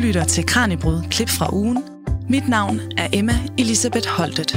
lytter til Kraniebrud, klip fra ugen. Mit navn er Emma Elisabeth Holtet.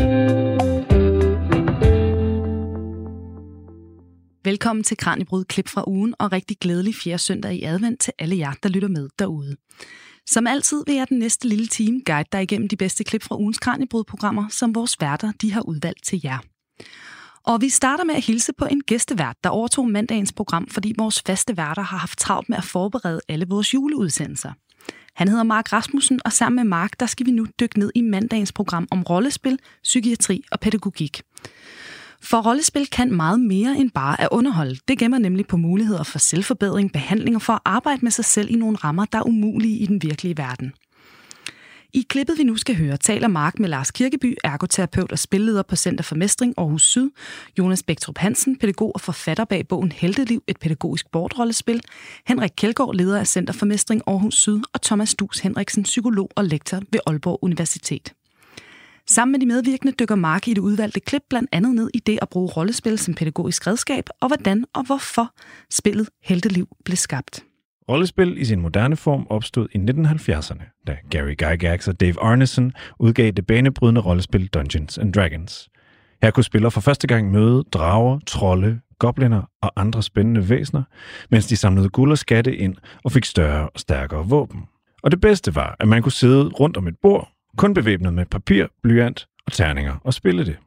Velkommen til Kraniebrud, klip fra ugen, og rigtig glædelig 4. søndag i advent til alle jer, der lytter med derude. Som altid vil jeg den næste lille time guide dig igennem de bedste klip fra ugens Kraniebrud-programmer, som vores værter de har udvalgt til jer. Og vi starter med at hilse på en gæstevært, der overtog mandagens program, fordi vores faste værter har haft travlt med at forberede alle vores juleudsendelser. Han hedder Mark Rasmussen, og sammen med Mark, der skal vi nu dykke ned i mandagens program om rollespil, psykiatri og pædagogik. For rollespil kan meget mere end bare at underholde. Det gemmer nemlig på muligheder for selvforbedring, behandling og for at arbejde med sig selv i nogle rammer, der er umulige i den virkelige verden. I klippet, vi nu skal høre, taler Mark med Lars Kirkeby, ergoterapeut og spilleder på Center for Mestring Aarhus Syd, Jonas Bæktrup Hansen, pædagog og forfatter bag bogen Helteliv, et pædagogisk bordrollespil, Henrik Kjeldgaard, leder af Center for Mestring Aarhus Syd, og Thomas Duus Henriksen, psykolog og lektor ved Aalborg Universitet. Sammen med de medvirkende dykker Mark i det udvalgte klip blandt andet ned i det at bruge rollespil som pædagogisk redskab, og hvordan og hvorfor spillet Helteliv blev skabt. Rollespil i sin moderne form opstod i 1970'erne, da Gary Gygax og Dave Arneson udgav det banebrydende rollespil Dungeons & Dragons. Her kunne spillere for første gang møde drager, trolde, gobliner og andre spændende væsener, mens de samlede guld og skatte ind og fik større og stærkere våben. Og det bedste var, at man kunne sidde rundt om et bord, kun bevæbnet med papir, blyant og terninger og spille det.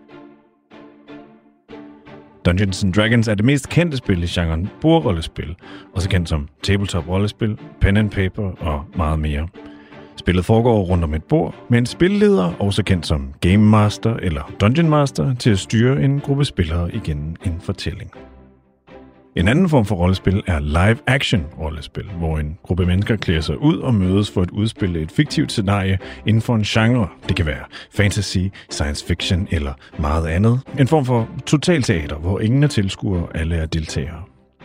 Dungeons & Dragons er det mest kendte spil i genren bordrollespil, også kendt som tabletop-rollespil, pen and paper og meget mere. Spillet foregår rundt om et bord med en spilleder, også kendt som Game Master eller Dungeon Master, til at styre en gruppe spillere igennem en fortælling. En anden form for rollespil er live-action-rollespil, hvor en gruppe mennesker klæder sig ud og mødes for at udspille et fiktivt scenarie inden for en genre. Det kan være fantasy, science fiction eller meget andet. En form for totalteater, hvor ingen er tilskuere, alle er deltagere.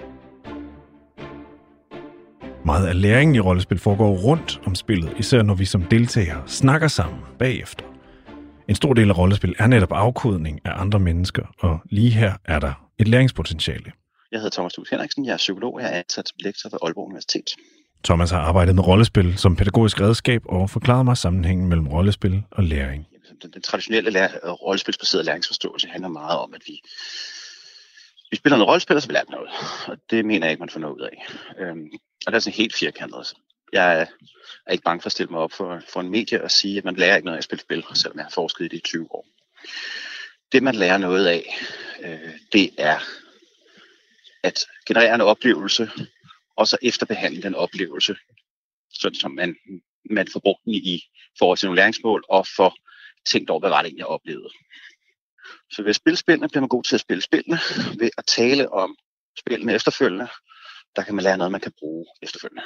Meget af læringen i rollespil foregår rundt om spillet, især når vi som deltagere snakker sammen bagefter. En stor del af rollespil er netop afkodning af andre mennesker, og lige her er der et læringspotentiale. Jeg hedder Thomas Duus Henriksen, jeg er psykolog, og jeg er ansat som lektor ved Aalborg Universitet. Thomas har arbejdet med rollespil som pædagogisk redskab og forklaret mig sammenhængen mellem rollespil og læring. Den traditionelle rollespilsbaserede læringsforståelse handler meget om, at vi spiller noget rollespil, og så vi lærer noget. Og det mener jeg ikke, man får noget ud af. Og det er sådan helt firkantet. Jeg er ikke bange for at stille mig op for en medie og sige, at man lærer ikke noget af at spille spil, selvom jeg har forsket i det i 20 år. Det, man lærer noget af, det er at generere en oplevelse, og så efterbehandle den oplevelse, sådan som man får brugt den i forhold til nogle læringsmål, og får tænkt over, hvad var det egentlig, jeg oplevede. Så ved at spille spillene, bliver man god til at spille spillene. Ved at tale om spillene efterfølgende, der kan man lære noget, man kan bruge efterfølgende.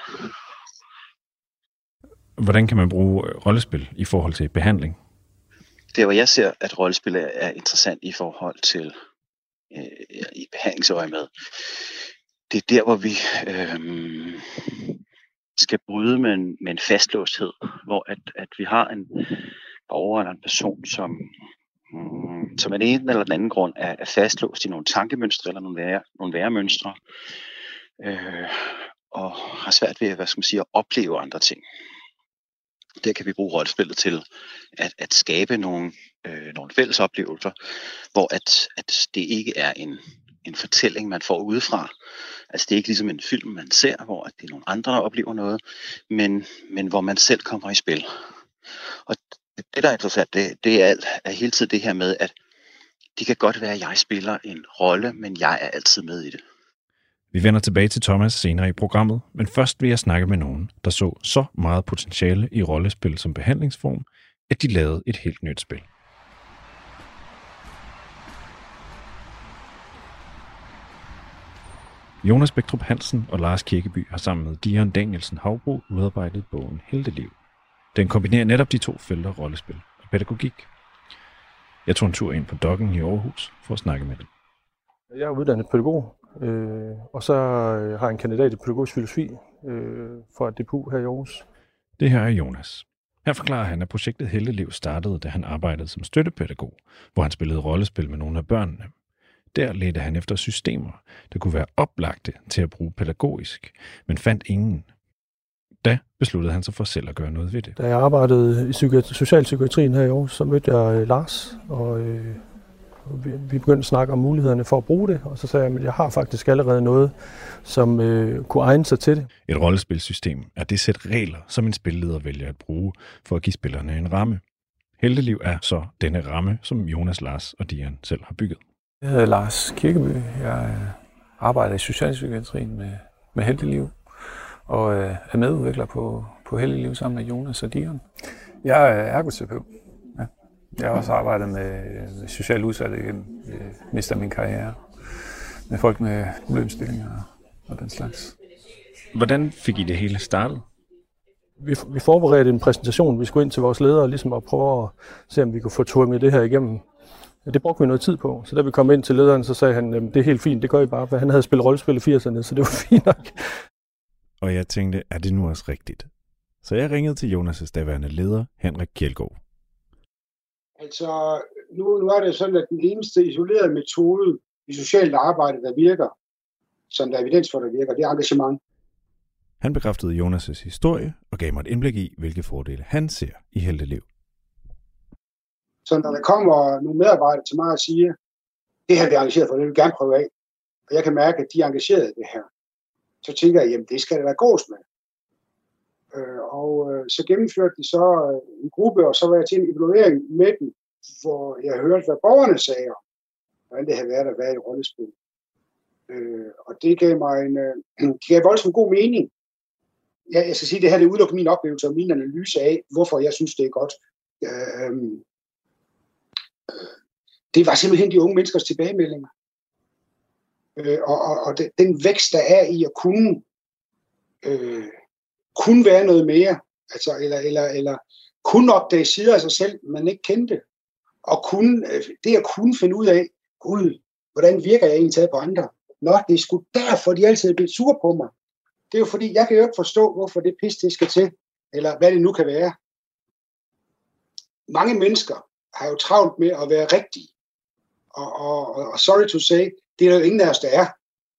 Hvordan kan man bruge rollespil i forhold til behandling? Det er, hvor jeg ser, at rollespil er interessant i forhold til i behandlingsøje med. Det er der, hvor vi skal bryde med en fastlåsthed, hvor at vi har en borger eller en person, som af den ene eller den anden grund er fastlåst i nogle tankemønstre eller nogle væremønstre, og har svært ved at opleve andre ting. Der kan vi bruge rollespillet til at skabe nogle fælles oplevelser, hvor at det ikke er en fortælling, man får udefra. Altså det er ikke ligesom en film, man ser, hvor det er nogle andre, der oplever noget, men hvor man selv kommer i spil. Og det, der er interessant, det er hele tiden det her med, at det kan godt være, at jeg spiller en rolle, men jeg er altid med i det. Vi vender tilbage til Thomas senere i programmet, men først vil jeg snakke med nogen, der så meget potentiale i rollespil som behandlingsform, at de lavede et helt nyt spil. Jonas Bæktrup Hansen og Lars Kirkeby har sammen med Dion Danielsen Havbro udarbejdet bogen Helteliv. Den kombinerer netop de to felter rollespil og pædagogik. Jeg tog en tur ind på Dokken i Aarhus for at snakke med dem. Jeg er uddannet pædagog, og så har jeg en kandidat i pædagogisk filosofi fra DPU her i Aarhus. Det her er Jonas. Her forklarer han, at projektet Helteliv startede, da han arbejdede som støttepædagog, hvor han spillede rollespil med nogle af børnene. Der ledte han efter systemer, der kunne være oplagte til at bruge pædagogisk, men fandt ingen. da besluttede han sig for selv at gøre noget ved det. Da jeg arbejdede i socialpsykiatrien her i Aarhus, så mødte jeg Lars, og vi begyndte at snakke om mulighederne for at bruge det, og så sagde jeg, at jeg har faktisk allerede noget, som kunne egne sig til det. Et rollespilsystem er det sæt regler, som en spilleder vælger at bruge for at give spillerne en ramme. Helteliv er så denne ramme, som Jonas, Lars og Dian selv har bygget. Jeg hedder Lars Kirkeby. Jeg arbejder i socialpsykiatrien med Helteliv, og er medudvikler på Helteliv sammen med Jonas og Dian. Jeg er ergoterapeut. Ja. Jeg har også arbejdet med socialt udsatte igennem mest af min karriere. Med folk med problemstillinger og den slags. Hvordan fik I det hele startet? Vi forberedte en præsentation, vi skulle ind til vores ledere ligesom at prøve at se, om vi kunne få tvunget det her igennem. Det brugte vi noget tid på, så da vi kom ind til lederen, så sagde han, det er helt fint, det gør I bare, for han havde spillet rollespil i 80'erne, så det var fint nok. Og jeg tænkte, er det nu også rigtigt? Så jeg ringede til Jonas' daværende leder, Henrik Kjeldgaard. Altså, nu er det sådan, at den eneste isolerede metode i socialt arbejde, der virker, som der er evidens for, der virker, det er engagement. Han bekræftede Jonas' historie og gav mig et indblik i, hvilke fordele han ser i Helteliv. Så når der kommer nogle medarbejdere til mig og siger, det her er engageret for, det vil jeg gerne prøve af, og jeg kan mærke, at de er engageret i det her, så tænker jeg, jamen det skal det være gås med. Så gennemførte de så en gruppe, og så var jeg til en evaluering med dem, hvor jeg hørte, hvad borgerne sagde om, hvordan det havde været at være i rollespil. Og det gav mig voldsomt god mening. Jeg skal sige, at det her det udelukker min oplevelse og min analyse af, hvorfor jeg synes, det er godt. Det var simpelthen de unge menneskers tilbagemeldinger. Og den vækst, der er i at kunne være noget mere, altså, eller kunne opdage sider af sig selv, man ikke kendte, og det at kunne finde ud af, gud, hvordan virker jeg egentlig taget på andre? Nå, det er sgu derfor, de altid er blevet sure på mig. Det er jo fordi, jeg kan jo ikke forstå, hvorfor det pis, det skal til, eller hvad det nu kan være. Mange mennesker har jo travlt med at være rigtige, og sorry to say, det er der jo ingen af os, der er.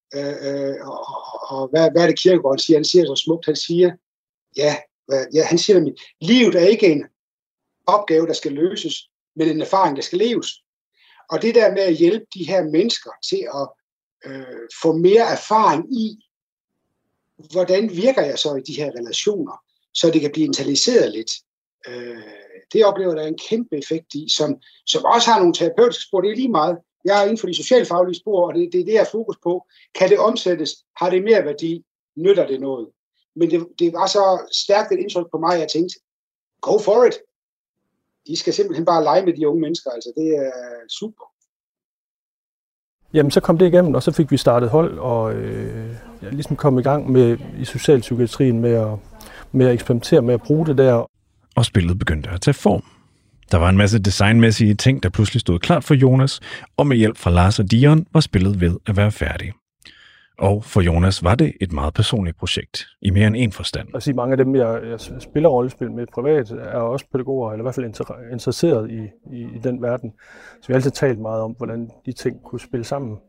Og hvad er det Kierkegaard siger? Han siger så smukt, han siger, han siger nemlig, livet er ikke en opgave, der skal løses, men en erfaring, der skal leves. Og det der med at hjælpe de her mennesker til at få mere erfaring i, hvordan virker jeg så i de her relationer, så det kan blive internaliseret lidt. Det oplever der en kæmpe effekt i, som også har nogle terapeutiske spor. Det er lige meget. Jeg er inden for de socialfaglige spor, og det er det, jeg har fokus på. Kan det omsættes? Har det mere værdi? Nytter det noget? Men det var så stærkt et indtryk på mig, at jeg tænkte, go for it. I skal simpelthen bare lege med de unge mennesker. Altså, det er super. Jamen, så kom det igennem, og så fik vi startet hold, og jeg ligesom kom i gang med i socialpsykiatrien med at eksperimentere med at bruge det der. Og spillet begyndte at tage form. Der var en masse designmæssige ting, der pludselig stod klart for Jonas, og med hjælp fra Lars og Dion var spillet ved at være færdig. Og for Jonas var det et meget personligt projekt, i mere end en forstand. Altså, mange af dem, jeg spiller rollespil med privat, er også pædagoger, eller i hvert fald interesseret i den verden. Så vi har altid talt meget om, hvordan de ting kunne spille sammen.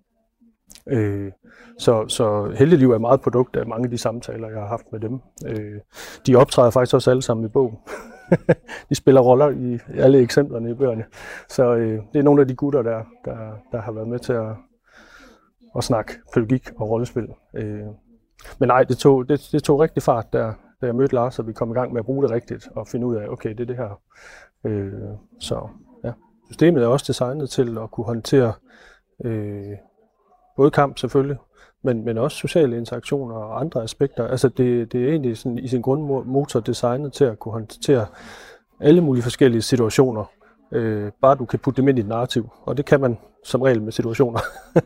Så Helteliv er meget produkt af mange af de samtaler, jeg har haft med dem. De optræder faktisk også alle sammen i bogen. De spiller roller i alle eksemplerne i bøgerne. Så det er nogle af de gutter, der har været med til at snakke pædagogik og rollespil. Men nej, det tog rigtig fart, da jeg mødte Lars, og vi kom i gang med at bruge det rigtigt og finde ud af, okay, det er det her. Så ja. Systemet er også designet til at kunne håndtere både kamp selvfølgelig, men også sociale interaktioner og andre aspekter. Altså det er egentlig sådan, i sin grundmotor designet til at kunne håndtere alle mulige forskellige situationer. Bare du kan putte dem ind i et narrativ, og det kan man som regel med situationer.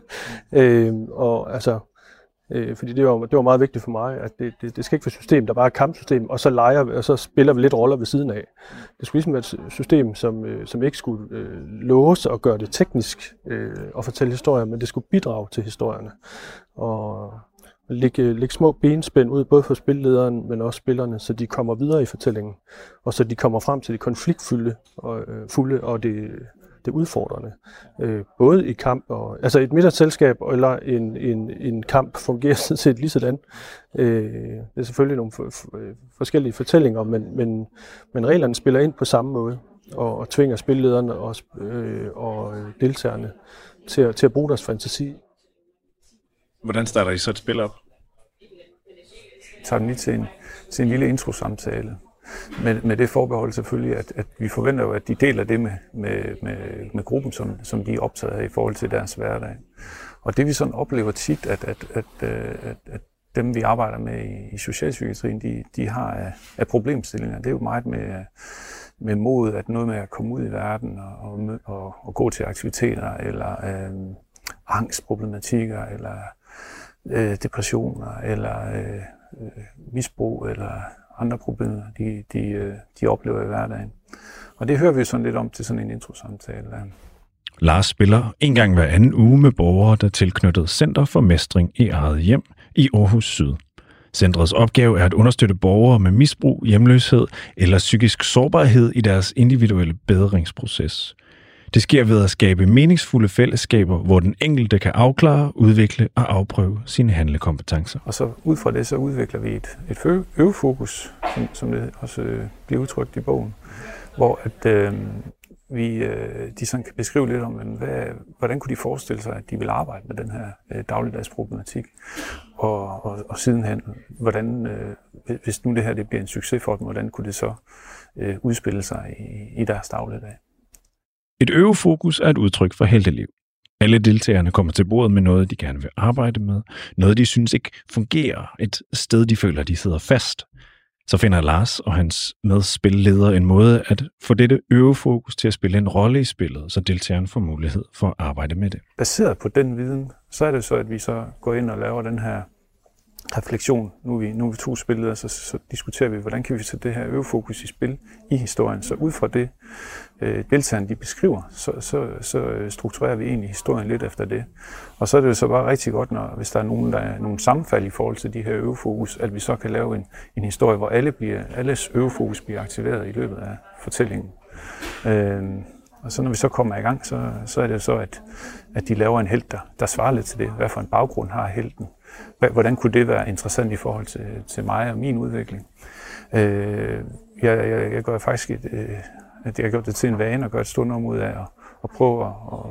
Fordi det var meget vigtigt for mig, at det skal ikke være et system, der bare er et kampsystem, og så spiller vi lidt roller ved siden af. Det skulle ligesom være et system, som ikke skulle låse og gøre det teknisk og fortælle historier, men det skulle bidrage til historierne. Og lægge små benspænd ud, både for spillederen, men også spillerne, så de kommer videre i fortællingen, og så de kommer frem til det konfliktfulde og det det udfordrende. Både i kamp og altså et middagsselskab eller en kamp fungerer sådan set lige sådan. Det er selvfølgelig nogle forskellige fortællinger, men reglerne spiller ind på samme måde og tvinger spillederne og deltagerne til at bruge deres fantasi. Hvordan starter I så et spil op? Jeg tager den lige til en lille introsamtale. Med det forbehold selvfølgelig, at vi forventer jo, at de deler det med gruppen, som de er optaget af i forhold til deres hverdag. Og det vi sådan oplever tit, at dem vi arbejder med i socialpsykiatrien, de har af problemstillinger. Det er jo meget med mod, at noget med at komme ud i verden og gå til aktiviteter, eller angstproblematikker, eller depressioner, eller misbrug, eller andre problemer, de oplever i hverdagen. Og det hører vi sådan lidt om til sådan en introsamtale. Lars spiller en gang hver anden uge med borgere, der er tilknyttet Center for Mestring i eget hjem i Aarhus Syd. Centrets opgave er at understøtte borgere med misbrug, hjemløshed eller psykisk sårbarhed i deres individuelle bedringsproces. Det sker ved at skabe meningsfulde fællesskaber, hvor den enkelte kan afklare, udvikle og afprøve sine handlekompetencer. Og så ud fra det, så udvikler vi et øvefokus, som det også bliver udtrykt i bogen, hvor at, de sådan kan beskrive lidt om, hvordan kunne de forestille sig, at de ville arbejde med den her dagligdagsproblematik, og sidenhen, hvordan, hvis nu det her det bliver en succes for dem, hvordan kunne det så udspille sig i deres dagligdag. Et øvefokus er et udtryk for helteliv. Alle deltagerne kommer til bordet med noget, de gerne vil arbejde med, noget de synes ikke fungerer, et sted de føler, de sidder fast. Så finder Lars og hans medspilleder en måde at få dette øvefokus til at spille en rolle i spillet, så deltageren får mulighed for at arbejde med det. Baseret på den viden, så er det så, at vi så går ind og laver den her refleksion. Nu er vi 2 spilledere, så diskuterer vi, hvordan kan vi sætte det her øvefokus i spil i historien. Så ud fra det, deltagerne de beskriver, så strukturerer vi egentlig historien lidt efter det. Og så er det jo så bare rigtig godt, hvis der er nogle sammenfald i forhold til de her øvefokus, at vi så kan lave en historie, hvor alles øvefokus bliver aktiveret i løbet af fortællingen. Og så når vi så kommer i gang, så er det så, at de laver en helt, der svarer lidt til det. Hvad for en baggrund har helten? Hvordan kunne det være interessant i forhold til mig og min udvikling? Jeg gør faktisk jeg har gjort det til en vane at gøre et stort nummer ud af at prøve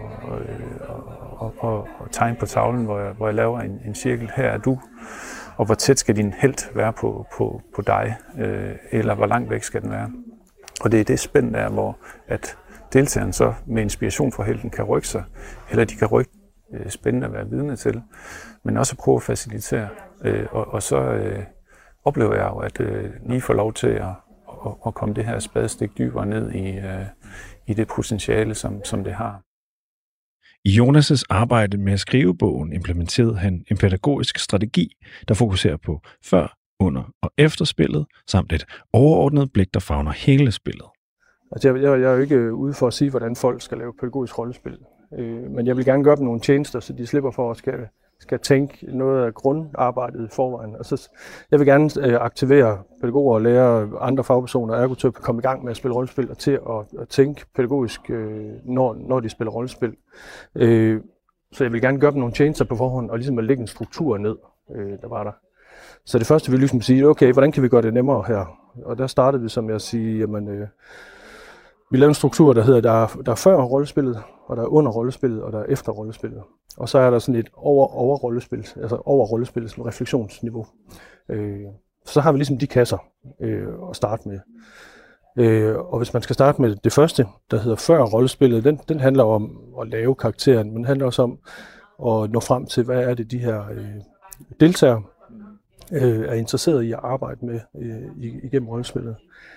at tegne på tavlen, hvor jeg laver en cirkel. Her er du, og hvor tæt skal din helt være på dig, eller hvor langt væk skal den være? Og det er det spænd der, hvor at deltageren så med inspiration fra helten kan rykke sig, eller de kan rykke spændende at være vidne til, men også prøve at facilitere. Og så oplever jeg jo, at lige får lov til at komme det her spadestik dybere ned i det potentiale, som det har. I Jonas' arbejde med at skrive bogen implementerede han en pædagogisk strategi, der fokuserer på før, under og efter spillet, samt et overordnet blik, der favner hele spillet. Altså jeg er jo ikke ude for at sige, hvordan folk skal lave pædagogisk rollespil, men jeg vil gerne gøre dem nogle tjenester, så de slipper for at skal tænke noget af grundarbejdet i forvejen. Og så, jeg vil gerne aktivere pædagoger og lærere, andre fagpersoner, ergoterapeuter, komme i gang med at spille rollespil og til at tænke pædagogisk, når de spiller rollespil. Så jeg vil gerne gøre dem nogle tjenester på forhånd og ligesom at lægge en struktur ned, der var der. Så det første vil ligesom sige, okay, hvordan kan vi gøre det nemmere her? Og der startede vi som jeg siger, jamen, vi lavede en struktur, der hedder, der er før rollespillet, og der er under rollespillet, og der er efter rollespillet. Og så er der sådan et over rollespil, altså over rollespillets refleksionsniveau. Så har vi ligesom de kasser at starte med. Og hvis man skal starte med det første, der hedder før rollespillet, den handler om at lave karakteren, men den handler også om at nå frem til, hvad er det de her deltagere er interesseret i at arbejde med igennem rollespillet.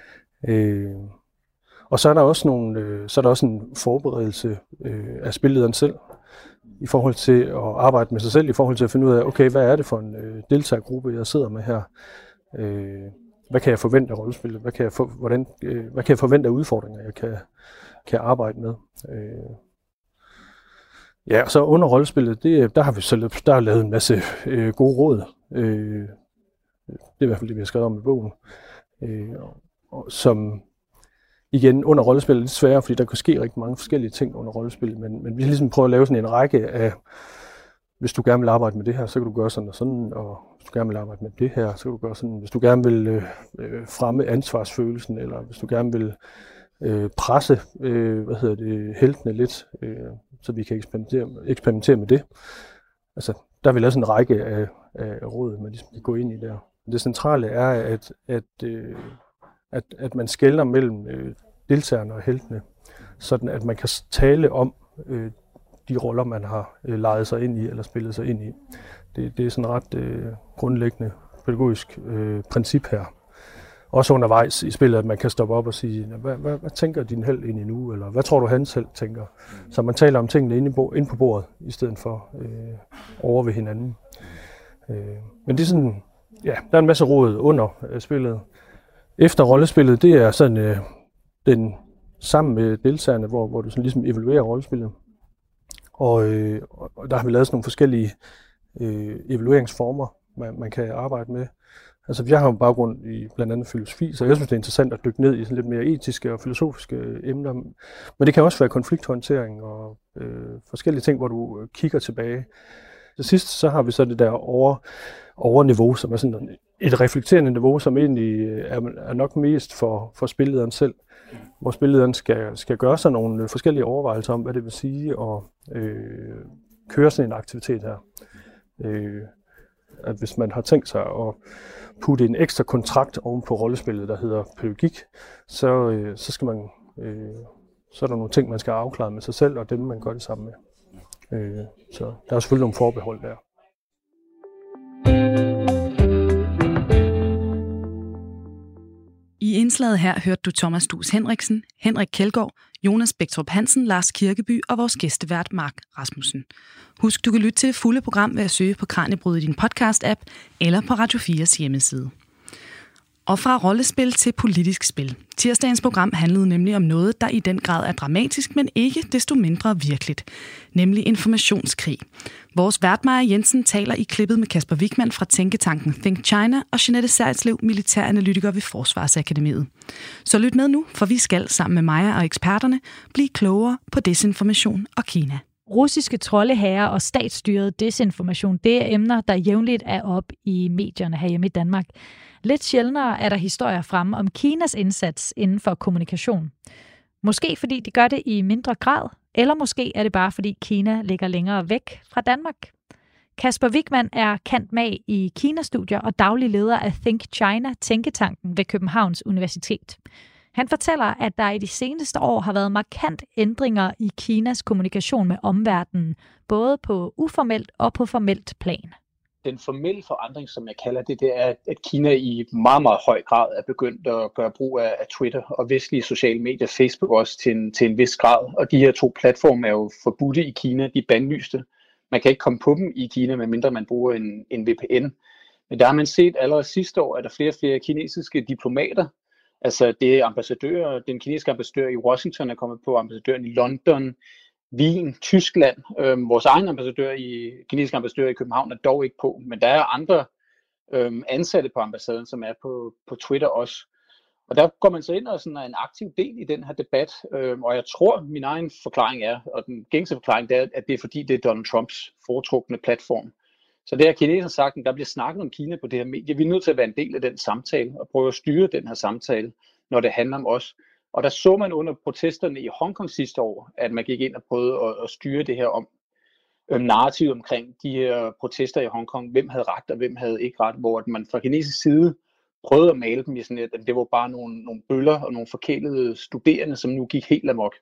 Og så er der også en forberedelse af spillederen selv i forhold til at arbejde med sig selv, i forhold til at finde ud af, okay, hvad er det for en deltagergruppe, jeg sidder med her? Hvad kan jeg forvente af rollespillet? Hvad kan jeg forvente af udfordringer, jeg kan arbejde med? Ja, og så under rollespillet, der har vi lavet en masse gode råd. Det er i hvert fald det, vi har skrevet om i bogen, som igen, under rollespil er det sværere, fordi der kan ske rigtig mange forskellige ting under rollespil, men vi har ligesom prøvet at lave sådan en række af, hvis du gerne vil arbejde med det her, så kan du gøre sådan og sådan, og hvis du gerne vil arbejde med det her, så kan du gøre sådan. Hvis du gerne vil fremme ansvarsfølelsen, eller hvis du gerne vil presse heltene lidt, så vi kan eksperimentere med det. Altså, der vil vi lave sådan en række af råd, man ligesom kan gå ind i der. Det centrale er, at man skelner mellem deltagerne og heltene, sådan at man kan tale om de roller, man har lejet sig ind i eller spillet sig ind i. Det er sådan et ret grundlæggende pædagogisk princip her. Også undervejs i spillet, at man kan stoppe op og sige, hvad tænker din helt ind i nu, eller hvad tror du hans helt tænker? Så man taler om tingene inde på bordet, i stedet for over ved hinanden. Men det er sådan, ja, der er en masse råd under spillet. Efter rollespillet, det er sådan den sammen med deltagerne, hvor du sådan ligesom evaluerer rollespillet. Og der har vi lavet sådan nogle forskellige evalueringsformer, man kan arbejde med. Altså, jeg har jo baggrund i blandt andet filosofi, så jeg synes, det er interessant at dykke ned i sådan lidt mere etiske og filosofiske emner. Men det kan også være konflikthåndtering og forskellige ting, hvor du kigger tilbage. Til sidst så har vi så det der overniveau, som er sådan et reflekterende niveau, som egentlig er nok mest for spillederen selv. Hvor spillederen skal gøre sig nogle forskellige overvejelser om, hvad det vil sige at køre sådan en aktivitet her. At hvis man har tænkt sig at putte en ekstra kontrakt oven på rollespillet, der hedder pædagogik, så skal man, så er der nogle ting, man skal afklare med sig selv, og dem man gør det sammen med. Så der er selvfølgelig nogle forbehold der. I indslaget her hørte du Thomas Duus Henriksen, Henrik Kjeldgaard, Jonas Bæktrup Hansen, Lars Kirkeby og vores gæstevært Mark Rasmussen. Husk, du kan lytte til det fulde program ved at søge på Kraniebrud i din podcast-app eller på Radio 4's hjemmeside. Og fra rollespil til politisk spil. Tirsdagens program handlede nemlig om noget, der i den grad er dramatisk, men ikke desto mindre virkeligt. Nemlig informationskrig. Vores vært Maja Jensen taler i klippet med Kasper Wikman fra tænketanken Think China og Jeanette Sertslev, militæranalytiker ved Forsvarsakademiet. Så lyt med nu, for vi skal sammen med Maja og eksperterne blive klogere på desinformation og Kina. Russiske troldeherrer og statsstyret desinformation, det er emner, der jævnligt er op i medierne herhjemme i Danmark. Lidt sjældnere er der historier fremme om Kinas indsats inden for kommunikation. Måske fordi de gør det i mindre grad, eller måske er det bare fordi Kina ligger længere væk fra Danmark. Kasper Wikman er kendt mag i Kina-studier og daglig leder af Think China, tænketanken ved Københavns Universitet. Han fortæller, at der i de seneste år har været markant ændringer i Kinas kommunikation med omverdenen, både på uformelt og på formelt plan. Den formelle forandring, som jeg kalder det, det er, at Kina i meget, meget høj grad er begyndt at gøre brug af Twitter og vestlige sociale medier, Facebook også til en vis grad. Og de her to platforme er jo forbudte i Kina, de er bandlyste. Man kan ikke komme på dem i Kina, medmindre man bruger en VPN. Men der har man set allerede sidste år, at der flere og flere kinesiske diplomater, altså det er ambassadører, den kinesiske ambassadør i Washington er kommet på, ambassadøren i London, Wien, Tyskland. Vores egen kinesiske ambassadør i København er dog ikke på, men der er andre ansatte på ambassaden, som er på Twitter også. Og der går man så ind og sådan er en aktiv del i den her debat, og jeg tror, min egen forklaring er, og den gængse forklaring, det er, at det er fordi, det er Donald Trumps foretrukne platform. Så det har kineserne sagt, at der bliver snakket om Kina på det her medie. Vi er nødt til at være en del af den samtale og prøve at styre den her samtale, når det handler om os. Og der så man under protesterne i Hongkong sidste år, at man gik ind og prøvede at styre det her om narrativ omkring de her protester i Hongkong. Hvem havde ret og hvem havde ikke ret, hvor man fra kinesisk side prøvede at male dem i sådan at det var bare nogle bøller og nogle forkælede studerende, som nu gik helt amok.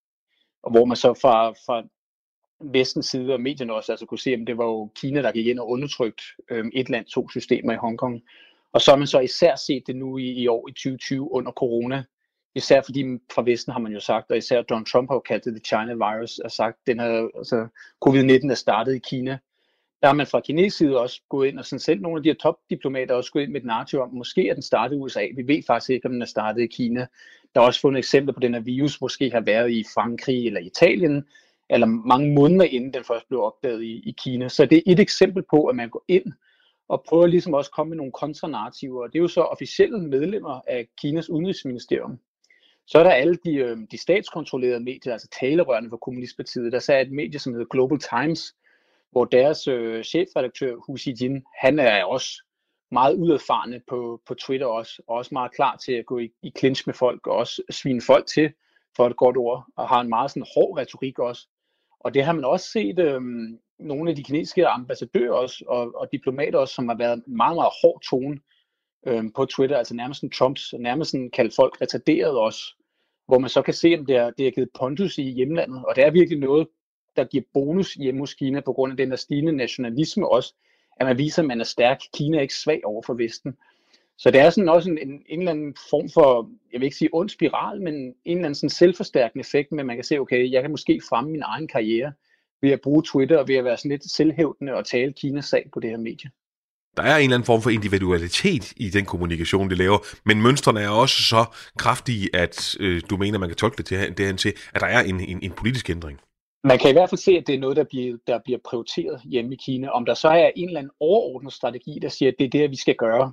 Og hvor man så fra vestens side og medierne også altså kunne se, at det var jo Kina, der gik ind og undertrykt et land, to systemer i Hongkong. Og så har man så især set det nu i år i 2020 under corona. Især fordi fra Vesten har man jo sagt, og især Donald Trump har jo kaldt det The China virus, og sagt, at covid-19 er startet i Kina. Der har man fra kinesisk side også gået ind, og sådan selv nogle af de her topdiplomater også gået ind med et narrativ om, måske er den startet i USA. Vi ved faktisk ikke, om den er startet i Kina. Der er også fundet eksempler på, at den her virus måske har været i Frankrig eller Italien, eller mange måneder inden den først blev opdaget i Kina. Så det er et eksempel på, at man går ind og prøver ligesom også at komme med nogle kontranarrativer. Og det er jo så officielle medlemmer af Kinas udenrigsministerium, Så er der alle de statskontrollerede medier, altså talerørene for Kommunistpartiet. Der er et medie, som hedder Global Times, hvor deres chefredaktør, Hu Xijin, han er også meget udadfarende på Twitter også, og også meget klar til at gå i clinch med folk, og også svine folk til, for et godt ord, og har en meget sådan hård retorik også. Og det har man også set nogle af de kinesiske ambassadører også, og diplomater også, som har været meget, meget hård tone på Twitter, altså nærmest en Trumps, nærmest sådan kaldt folk retarderet også, hvor man så kan se, om det er givet pondus i hjemlandet, og det er virkelig noget, der giver bonus hjemme hos Kina, på grund af den der stigende nationalisme også, at man viser, at man er stærk. Kina er ikke svag over for Vesten. Så det er sådan også en eller anden form for, jeg vil ikke sige ond spiral, men en eller anden sådan selvforstærkende effekt, men man kan se, okay, jeg kan måske fremme min egen karriere ved at bruge Twitter og ved at være sådan lidt selvhævdende og tale Kinas sag på det her medie. Der er en eller anden form for individualitet i den kommunikation, de laver, men mønstrene er også så kraftige, at du mener, man kan tolke det derhen til, at der er en politisk ændring. Man kan i hvert fald se, at det er noget, der bliver prioriteret hjemme i Kina. Om der så er en eller anden overordnet strategi, der siger, at det er det, vi skal gøre,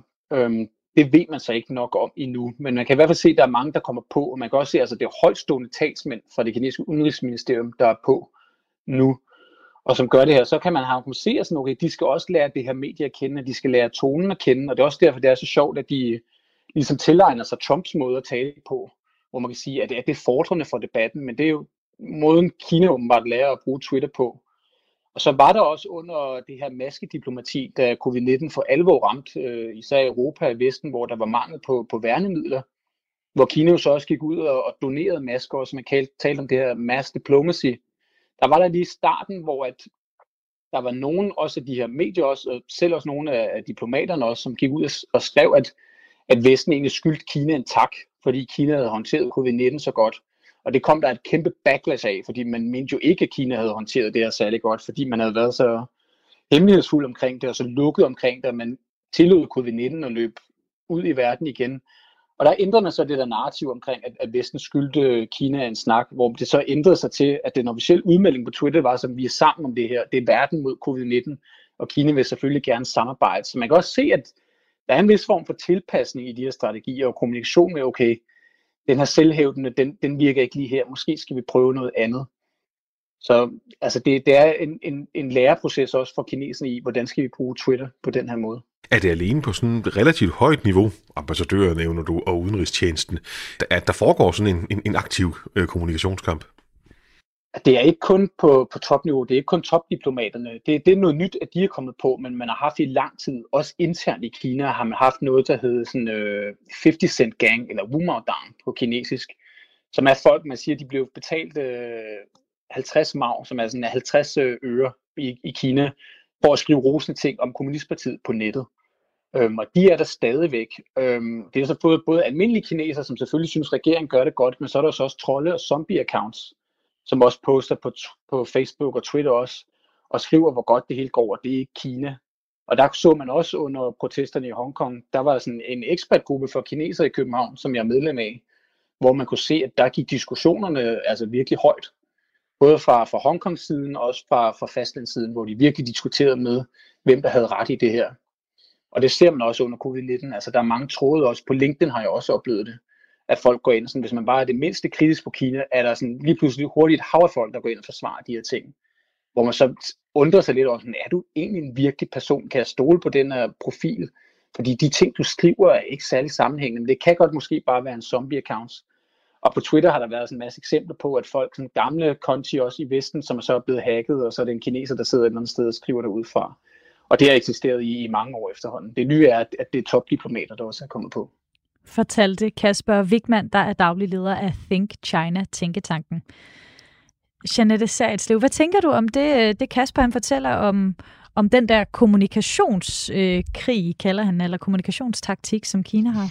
det ved man så ikke nok om endnu. Men man kan i hvert fald se, at der er mange, der kommer på, og man kan også se, at det er højtstående talsmænd fra det kinesiske udenrigsministerium, der er på nu, og som gør det her. Så kan man harmonisere sådan, okay, de skal også lære det her medie at kende, at de skal lære tonen at kende, og det er også derfor, det er så sjovt, at de ligesom tilegner sig Trumps måde at tale på, hvor man kan sige, at det er fordrende for debatten, men det er jo måden Kina åbenbart lærer at bruge Twitter på. Og så var der også under det her maskediplomati, da covid-19 for alvor ramte, især i Europa og Vesten, hvor der var mangel på værnemidler, hvor Kina jo så også gik ud og donerede masker, og som man talte om det her mass diplomacy. Der var der lige starten, hvor at der var nogen, også af de her medier, også, og selv også nogle af diplomaterne også, som gik ud og skrev, at Vesten egentlig skyldte Kina en tak, fordi Kina havde håndteret covid-19 så godt. Og det kom der et kæmpe backlash af, fordi man mente jo ikke, at Kina havde håndteret det her særlig godt, fordi man havde været så hemmelighedsfuld omkring det, og så lukket omkring det, at man tillod covid-19 at løbe ud i verden igen. Og der ændrede man så det der narrativ omkring, at Vesten skyldte Kina en snak, hvor det så ændrede sig til, at den officielle udmelding på Twitter var, som vi er sammen om det her. Det er verden mod covid-19, og Kina vil selvfølgelig gerne samarbejde. Så man kan også se, at der er en vis form for tilpasning i de her strategier og kommunikation med, okay, den her selvhævdende, den virker ikke lige her. Måske skal vi prøve noget andet. Så altså det er en læreproces også for kineserne i, hvordan skal vi bruge Twitter på den her måde. Er det alene på sådan et relativt højt niveau, ambassadører nævner du, og udenrigstjenesten, at der foregår sådan en aktiv kommunikationskamp? Det er ikke kun på topniveau, det er ikke kun topdiplomaterne. Det er noget nyt, at de er kommet på, men man har haft i lang tid, også internt i Kina, har man haft noget, der hedder sådan 50 Cent Gang, eller Wumaodang på kinesisk, som er folk, man siger, de blev betalt 50 mao, som er sådan 50 øre i Kina, for at skrive rosende ting om Kommunistpartiet på nettet. Og de er der stadigvæk. Det er så både almindelige kinesere, som selvfølgelig synes, regeringen gør det godt, men så er der også trolde- og zombie-accounts, som også poster på Facebook og Twitter også, og skriver, hvor godt det hele går, og det er ikke Kina. Og der så man også under protesterne i Hongkong, der var sådan en ekspertgruppe for kinesere i København, som jeg er medlem af, hvor man kunne se, at der gik diskussionerne altså virkelig højt. Både fra Hongkong-siden og også fra fastlandssiden, hvor de virkelig diskuterede med, hvem der havde ret i det her. Og det ser man også under covid-19. Altså der er mange tråde også. På LinkedIn har jeg også oplevet det, at folk går ind, sådan, hvis man bare er det mindste kritisk på Kina, er der sådan lige pludselig hurtigt et hav af folk, der går ind og forsvarer de her ting. Hvor man så undrer sig lidt over, sådan, er du egentlig en virkelig person? Kan jeg stole på den her profil? Fordi de ting, du skriver, er ikke særlig sammenhængende, men det kan godt måske bare være en zombie-accounts. Og på Twitter har der været sådan en masse eksempler på, at folk, sådan gamle konti også i Vesten, som er så blevet hacket, og så er det en kineser, der sidder et eller andet sted og skriver derudfra. Og det har eksisteret i mange år efterhånden. Det nye er, at det er topdiplomater, der også er kommet på. Fortalte Kasper Wigmann, der er daglig leder af Think China tænketanken. Jeanette Serritslev, hvad tænker du om det Kasper han fortæller om den der kommunikationskrig, kalder han, eller kommunikationstaktik, som Kina har?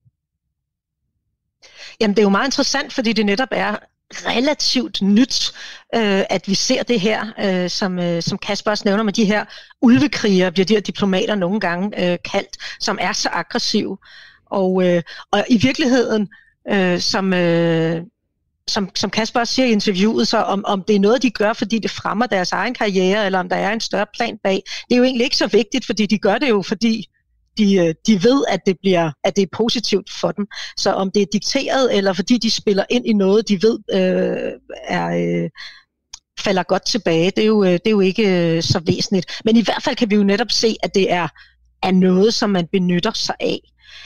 Jamen det er jo meget interessant, fordi det netop er relativt nyt, at vi ser det her, som Kasper også nævner med de her ulvekriger, bliver de her diplomater nogle gange kaldt, som er så aggressive. Og i virkeligheden, som Kasper også siger i interviewet, så om det er noget, de gør, fordi det fremmer deres egen karriere, eller om der er en større plan bag, det er jo egentlig ikke så vigtigt, fordi de gør det jo, fordi de ved, at det er positivt for dem. Så om det er dikteret, eller fordi de spiller ind i noget, de ved falder godt tilbage, det er jo ikke så væsentligt. Men i hvert fald kan vi jo netop se, at det er noget, som man benytter sig af.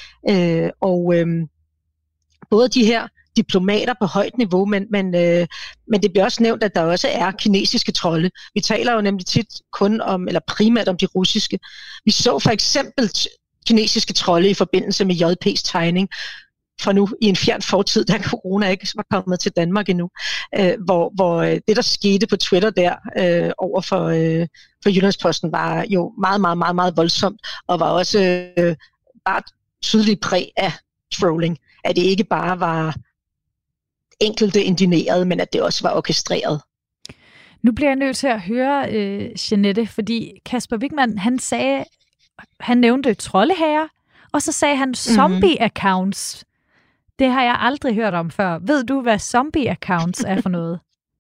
Både de her diplomater på højt niveau, men det bliver også nævnt, at der også er kinesiske trolde. Vi taler jo nemlig tit kun om, eller primært om de russiske. Vi så for eksempel kinesiske trolde i forbindelse med JP's tegning fra nu i en fjern fortid, da corona ikke var kommet til Danmark endnu, hvor det, der skete på Twitter der over for Jyllandsposten, var jo meget, meget, meget, meget voldsomt, og var også bare tydeligt præg af trolling. At det ikke bare var enkelte indigneret, men at det også var orkestreret. Nu bliver jeg nødt til at høre Jeanette, fordi Kasper Wichmann, han nævnte troldehager, og så sagde han zombie-accounts. Det har jeg aldrig hørt om før. Ved du, hvad zombie-accounts er for noget?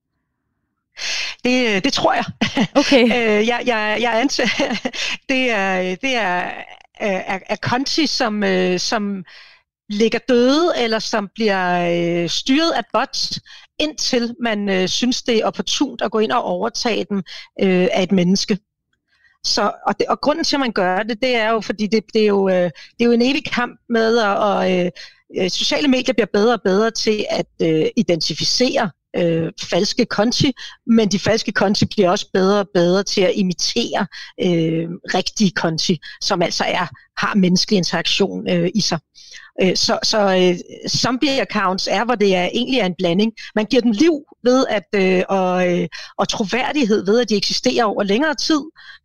Det tror jeg. Okay. Jeg antager, det er konti, som ligger døde, eller som bliver styret af bots, indtil man synes, det er opportunt at gå ind og overtage dem af et menneske. Og grunden til, at man gør det, det er jo, fordi det er jo en evig kamp med, og sociale medier bliver bedre og bedre til at identificere falske konti, men de falske konti bliver også bedre og bedre til at imitere rigtige konti, som altså har menneskelig interaktion i sig. Så zombie-accounts er, hvor det egentlig er en blanding. Man giver dem liv ved og troværdighed ved, at de eksisterer over længere tid,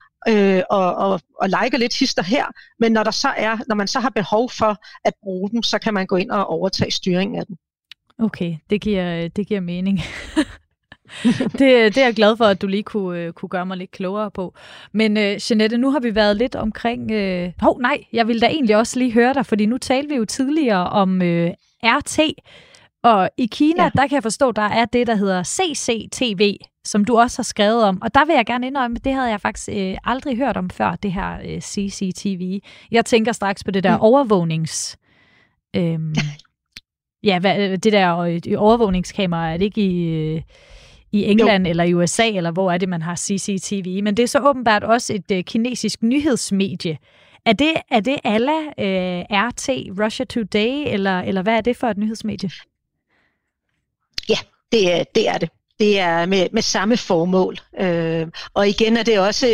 og liker lidt hister her, men når man så har behov for at bruge dem, så kan man gå ind og overtage styringen af dem. Okay, det giver mening. det er jeg glad for, at du lige kunne gøre mig lidt klogere på. Men Jeanette, nu har vi været lidt omkring... jeg vil da egentlig også lige høre dig, fordi nu talte vi jo tidligere om RT, og i Kina, der kan jeg forstå, der er det, der hedder CCTV, som du også har skrevet om. Og der vil jeg gerne indrømme, det havde jeg faktisk aldrig hørt om før, det her CCTV. Jeg tænker straks på det der overvågnings... det der overvågningskamera, er det ikke i England eller i USA, eller hvor er det, man har CCTV? Men det er så åbenbart også et kinesisk nyhedsmedie. Er det alla RT, Russia Today, eller hvad er det for et nyhedsmedie? Ja, det er det. Det er med samme formål. Og igen er det også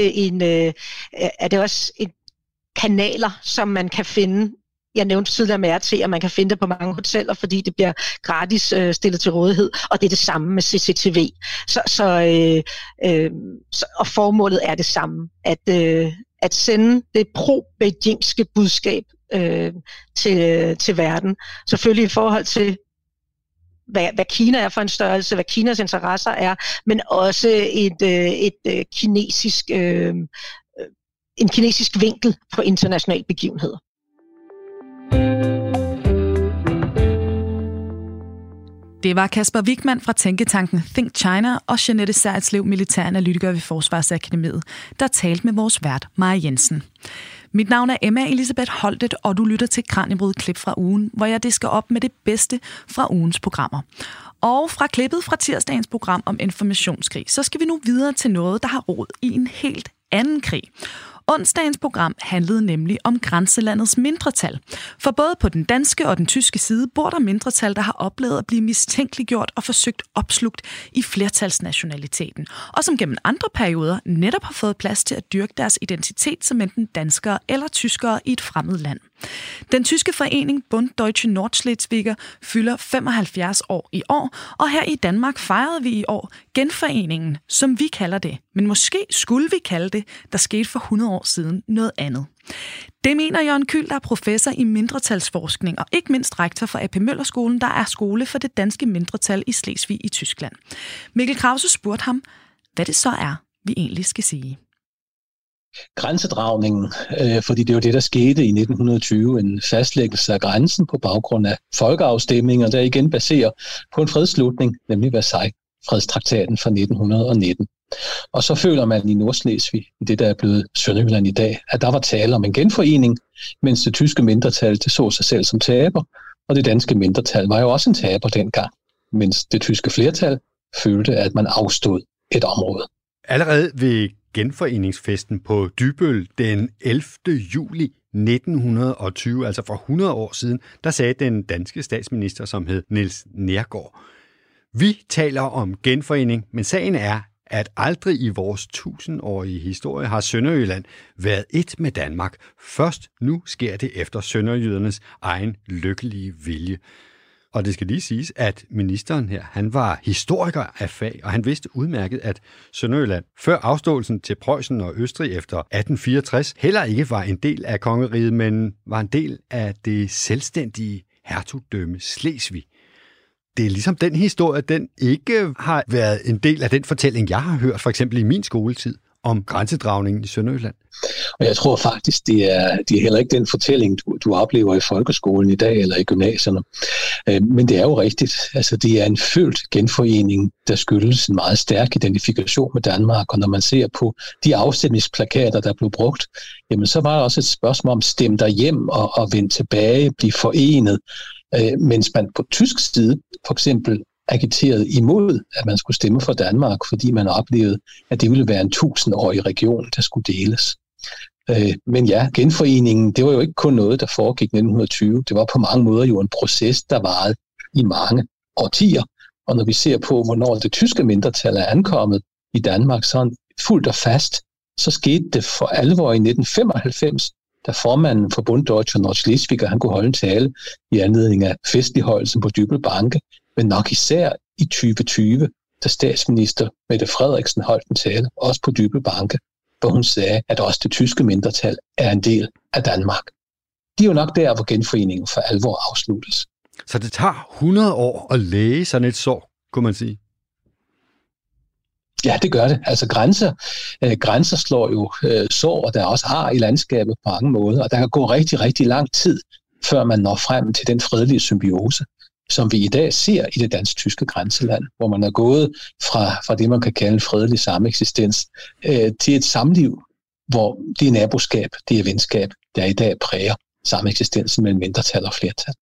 en kanaler, som man kan finde. Jeg nævnte tidligere med RT, at man kan finde det på mange hoteller, fordi det bliver gratis stillet til rådighed, og det er det samme med CCTV. Og formålet er det samme, at sende det pro-beijingske budskab til verden. Selvfølgelig i forhold til, hvad Kina er for en størrelse, hvad Kinas interesser er, men også en kinesisk vinkel på internationale begivenheder. Det var Kasper Wichmann fra tænketanken Think China og Jeanette Serritslev, militæranalytiker ved Forsvarsakademiet, der talte med vores vært, Maja Jensen. Mit navn er Emma Elisabeth Holtet, og du lytter til Kraniebrud klip fra ugen, hvor jeg disker op med det bedste fra ugens programmer. Og fra klippet fra tirsdagens program om informationskrig, så skal vi nu videre til noget, der har rod i en helt anden krig. Onsdagens program handlede nemlig om grænselandets mindretal. For både på den danske og den tyske side bor der mindretal, der har oplevet at blive mistænkeliggjort og forsøgt opslugt i flertalsnationaliteten, og som gennem andre perioder netop har fået plads til at dyrke deres identitet som enten danskere eller tyskere i et fremmed land. Den tyske forening Bund Deutsche Nordschleswiger fylder 75 år i år, og her i Danmark fejrede vi i år genforeningen, som vi kalder det. Men måske skulle vi kalde det, der skete for 100 år siden, noget andet. Det mener Jørgen Kyhl, der er professor i mindretalsforskning og ikke mindst rektor for AP Møller-skolen, der er skole for det danske mindretal i Slesvig i Tyskland. Mikkel Krause spurgte ham, hvad det så er, vi egentlig skal sige. Grænsedragningen, fordi det er jo det, der skete i 1920, en fastlæggelse af grænsen på baggrund af folkeafstemninger, der igen baserer på en fredsslutning, nemlig Versailles-fredstraktaten fra 1919. Og så føler man i Nordslesvig, i det der er blevet Sønderjylland i dag, at der var tale om en genforening, mens det tyske mindretal det så sig selv som taber, og det danske mindretal var jo også en taber dengang, mens det tyske flertal følte, at man afstod et område. Allerede ved genforeningsfesten på Dybbøl den 11. juli 1920, altså for 100 år siden, der sagde den danske statsminister, som hed Niels Neergaard: "Vi taler om genforening, men sagen er, at aldrig i vores 1000-årige historie har Sønderjylland været et med Danmark. Først nu sker det efter sønderjydernes egen lykkelige vilje." Og det skal lige siges, at ministeren her, han var historiker af fag, og han vidste udmærket, at Sønderjylland før afståelsen til Preussen og Østrig efter 1864 heller ikke var en del af kongeriget, men var en del af det selvstændige hertugdømme Slesvig. Det er ligesom den historie, den ikke har været en del af den fortælling, jeg har hørt, for eksempel i min skoletid, om grænsedragningen i Sønderjylland. Og jeg tror faktisk, det er heller ikke den fortælling, du oplever i folkeskolen i dag eller i gymnasierne. Men det er jo rigtigt. Altså, det er en følt genforening, der skyldes en meget stærk identifikation med Danmark. Og når man ser på de afstemningsplakater, der blev brugt, jamen så var der også et spørgsmål om stem der hjem og vende tilbage, blive forenet. Mens man på tysk side for eksempel agiteret imod, at man skulle stemme for Danmark, fordi man oplevede, at det ville være en 1000-årig region, der skulle deles. Men ja, genforeningen, det var jo ikke kun noget, der foregik i 1920. Det var på mange måder jo en proces, der varede i mange årtier. Og når vi ser på, hvornår det tyske mindretal er ankommet i Danmark, så fuldt og fast, så skete det for alvor i 1995, da formanden for Bund Deutscher Nordschleswiger, han kunne holde en tale i anledning af festligholdelsen på Dybbøl Banke, men nok især i 2020, da statsminister Mette Frederiksen holdt en tale, også på Dybbøl Banke, hvor hun sagde, at også det tyske mindretal er en del af Danmark. Det er jo nok der, hvor genforeningen for alvor afsluttes. Så det tager 100 år at læge sådan et sår, kunne man sige? Ja, det gør det. Altså grænser slår jo sår, og der er også ar i landskabet på mange måder, og der kan gå rigtig, rigtig lang tid, før man når frem til den fredelige symbiose, som vi i dag ser i det dansk-tyske grænseland, hvor man er gået fra det, man kan kalde en fredelig sameksistens, til et samliv, hvor det er naboskab, det er venskab, der i dag præger sameksistensen mellem mindretal og flertal.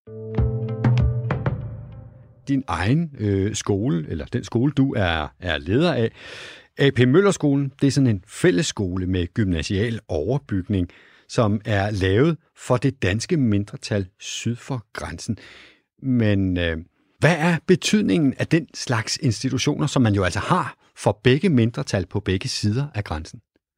Din egen skole, eller den skole, du er leder af, AP Møllerskolen, det er sådan en fællesskole med gymnasial overbygning, som er lavet for det danske mindretal syd for grænsen. Men hvad er betydningen af den slags institutioner, som man jo altså har for begge mindretal på begge sider af grænsen?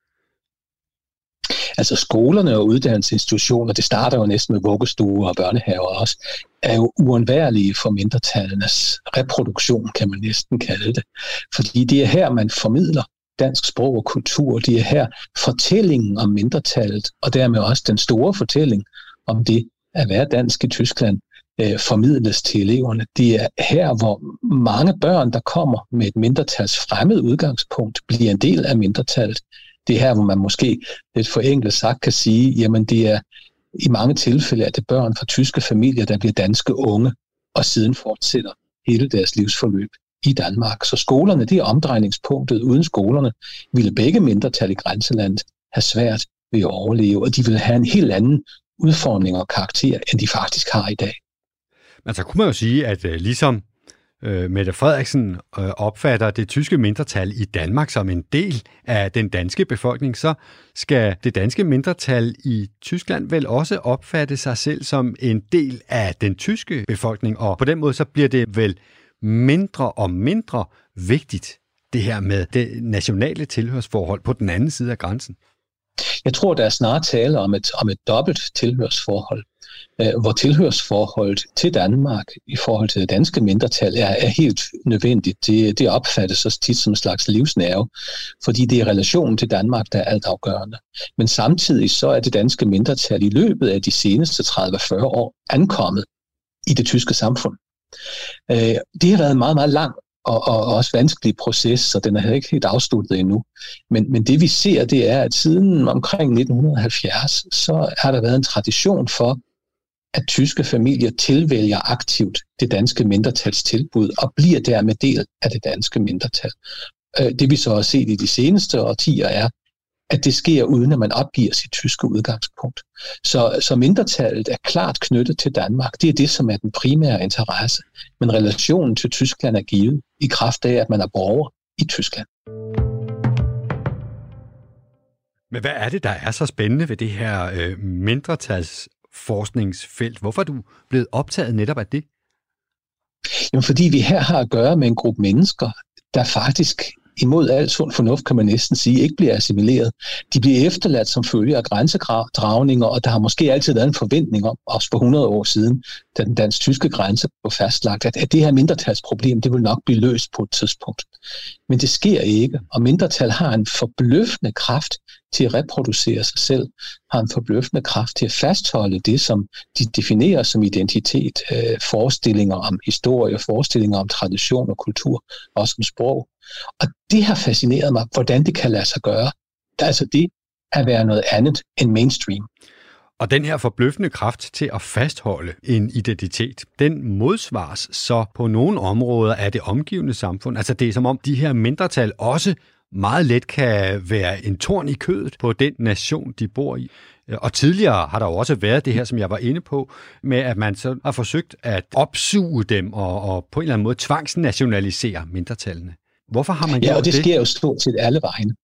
Altså skolerne og uddannelsesinstitutioner, det starter jo næsten med vuggestuer og børnehaver også, er jo uundværlige for mindretallernes reproduktion, kan man næsten kalde det. Fordi det er her, man formidler dansk sprog og kultur. Det er her fortællingen om mindretallet, og dermed også den store fortælling om det at være dansk i Tyskland, formidles til eleverne. Det er her, hvor mange børn, der kommer med et mindretals fremmed udgangspunkt, bliver en del af mindretallet. Det er her, hvor man måske lidt forenklet sagt kan sige, jamen det er i mange tilfælde, at det børn fra tyske familier, der bliver danske unge, og siden fortsætter hele deres livsforløb i Danmark. Så skolerne, det er omdrejningspunktet. Uden skolerne ville begge mindretal i grænselandet have svært ved at overleve, og de ville have en helt anden udformning og karakter, end de faktisk har i dag. Men så kunne man jo sige, at ligesom Mette Frederiksen opfatter det tyske mindretal i Danmark som en del af den danske befolkning, så skal det danske mindretal i Tyskland vel også opfatte sig selv som en del af den tyske befolkning, og på den måde så bliver det vel mindre og mindre vigtigt, det her med det nationale tilhørsforhold på den anden side af grænsen. Jeg tror, der er snart tale om et dobbelt tilhørsforhold, hvor tilhørsforholdet til Danmark i forhold til det danske mindretal er helt nødvendigt. Det opfattes så tit som en slags livsnerve, fordi det er relationen til Danmark, der er altafgørende. Men samtidig så er det danske mindretal i løbet af de seneste 30-40 år ankommet i det tyske samfund. Det har været en meget, meget lang og også vanskelig proces, så den er ikke helt afsluttet endnu. Men det vi ser, det er, at siden omkring 1970, så har der været en tradition for, at tyske familier tilvælger aktivt det danske mindretals tilbud og bliver dermed del af det danske mindretal. det vi så har set i de seneste årtier, er, at det sker uden, at man opgiver sit tyske udgangspunkt. Så mindretallet er klart knyttet til Danmark. Det er det, som er den primære interesse. Men relationen til Tyskland er givet i kraft af, at man er borger i Tyskland. Men hvad er det, der er så spændende ved det her mindretalsforskningsfelt? Hvorfor er du blevet optaget netop af det? Jamen, fordi vi her har at gøre med en gruppe mennesker, der faktisk imod al sund fornuft, kan man næsten sige, ikke bliver assimileret. De bliver efterladt som følge af grænsedragninger, og der har måske altid været en forventning om, også for 100 år siden, da den dansk-tyske grænse blev fastlagt, at det her mindretalsproblem, det vil nok blive løst på et tidspunkt. Men det sker ikke, og mindretal har en forbløffende kraft til at reproducere sig selv, har en forbløffende kraft til at fastholde det, som de definerer som identitet, forestillinger om historie, forestillinger om tradition og kultur, også om sprog. Og det har fascineret mig, hvordan det kan lade sig gøre. Altså det at være noget andet end mainstream. Og den her forbløffende kraft til at fastholde en identitet, den modsvares så på nogle områder af det omgivende samfund. Altså det er som om de her mindretal også meget let kan være en torn i kødet på den nation, de bor i. Og tidligere har der jo også været det her, som jeg var inde på, med at man så har forsøgt at opsuge dem og på en eller anden måde tvangsnationalisere mindretallene. Hvorfor har man gjort det? Ja, og det sker jo stort set alle vegne.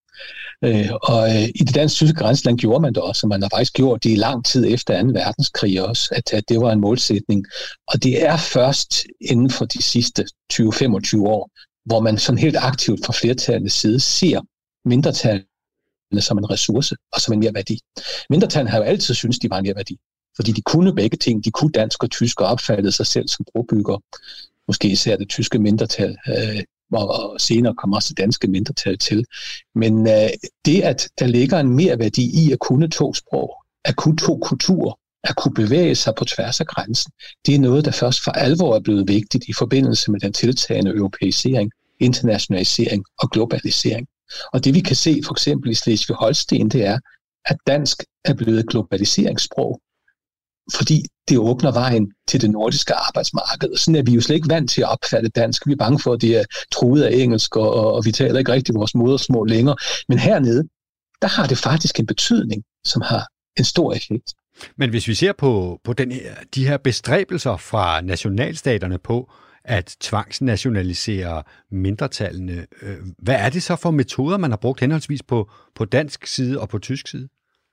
I det dansk-tyske grænseland gjorde man det også, og man har faktisk gjort det i lang tid efter 2. verdenskrig også, at det var en målsætning. Og det er først inden for de sidste 20-25 år, hvor man sådan helt aktivt fra flertallets side ser mindretallene som en ressource og som en merværdi. Mindretallene har jo altid syntes, de var en merværdi, fordi de kunne begge ting. De kunne dansk og tysk og opfattede sig selv som brobygger. Måske især det tyske mindretal, og senere kommer også det danske mindretal til. Men det, at der ligger en merværdi i at kunne 2 sprog, at kunne 2 kulturer, at kunne bevæge sig på tværs af grænsen, det er noget, der først for alvor er blevet vigtigt i forbindelse med den tiltagende europæisering, internationalisering og globalisering. Og det vi kan se for eksempel i Slesvig-Holsten, det er, at dansk er blevet et globaliseringssprog, fordi det åbner vejen til det nordiske arbejdsmarked. Sådan er vi jo slet ikke vant til at opfatte dansk. Vi er bange for, at det er truet af engelsk, og vi taler ikke rigtig vores modersmål længere. Men hernede, der har det faktisk en betydning, som har en stor effekt. Men hvis vi ser på de her bestræbelser fra nationalstaterne på at tvangsnationalisere mindretallene, hvad er det så for metoder, man har brugt henholdsvis på dansk side og på tysk side?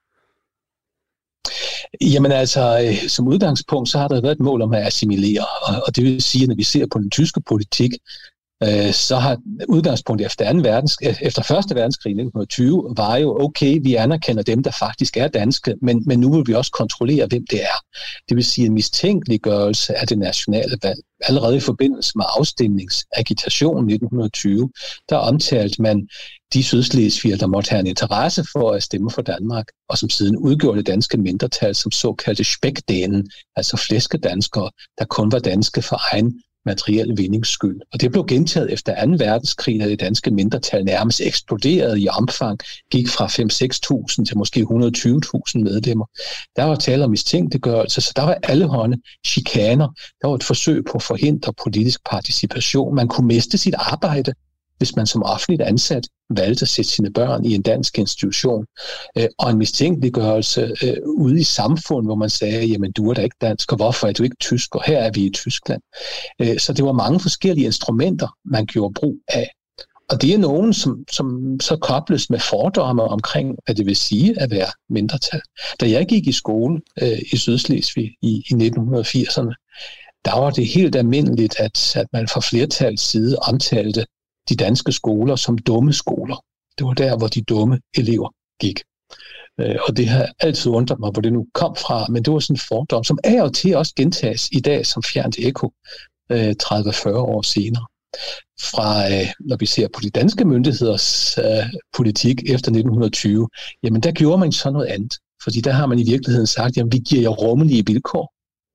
Jamen altså, som udgangspunkt, så har der været et mål om at assimilere, og det vil sige, at når vi ser på den tyske politik, så har udgangspunktet efter 1. verdenskrig i 1920 var jo, okay, vi anerkender dem, der faktisk er danske, men nu vil vi også kontrollere, hvem det er. Det vil sige en mistænkeliggørelse af det nationale valg. Allerede i forbindelse med afstemningsagitationen 1920, der omtalte man de sydslesvigere, der måtte have en interesse for at stemme for Danmark, og som siden udgjorde det danske mindretal som såkaldte spækdænen, altså flæskedanskere, der kun var danske for egen materiel vindings skyld. Og det blev gentaget efter 2. verdenskrig, da det danske mindretal nærmest eksploderede i omfang, gik fra 5-6.000 til måske 120.000 medlemmer. Der var tale om mistænkeliggørelse, så der var allehånde chikaner. Der var et forsøg på at forhindre politisk participation. Man kunne miste sit arbejde, hvis man som offentligt ansat valgte at sætte sine børn i en dansk institution, og en mistænkeliggørelse ude i samfundet, hvor man sagde, jamen du er da ikke dansk, og hvorfor er du ikke tysk, og her er vi i Tyskland. Så det var mange forskellige instrumenter, man gjorde brug af. Og det er nogen, som så kobles med fordomme omkring, hvad det vil sige at være mindretal. Da jeg gik i skole i Sydslesvig i 1980'erne, der var det helt almindeligt, at man fra flertals side omtalte de danske skoler som dumme skoler. Det var der, hvor de dumme elever gik. Og det har altid undret mig, hvor det nu kom fra, men det var sådan en fordom, som af og til også gentages i dag som fjernt ekko 30-40 år senere. Fra, når vi ser på de danske myndigheders politik efter 1920, jamen der gjorde man så noget andet. Fordi der har man i virkeligheden sagt, jamen vi giver jer rummelige vilkår.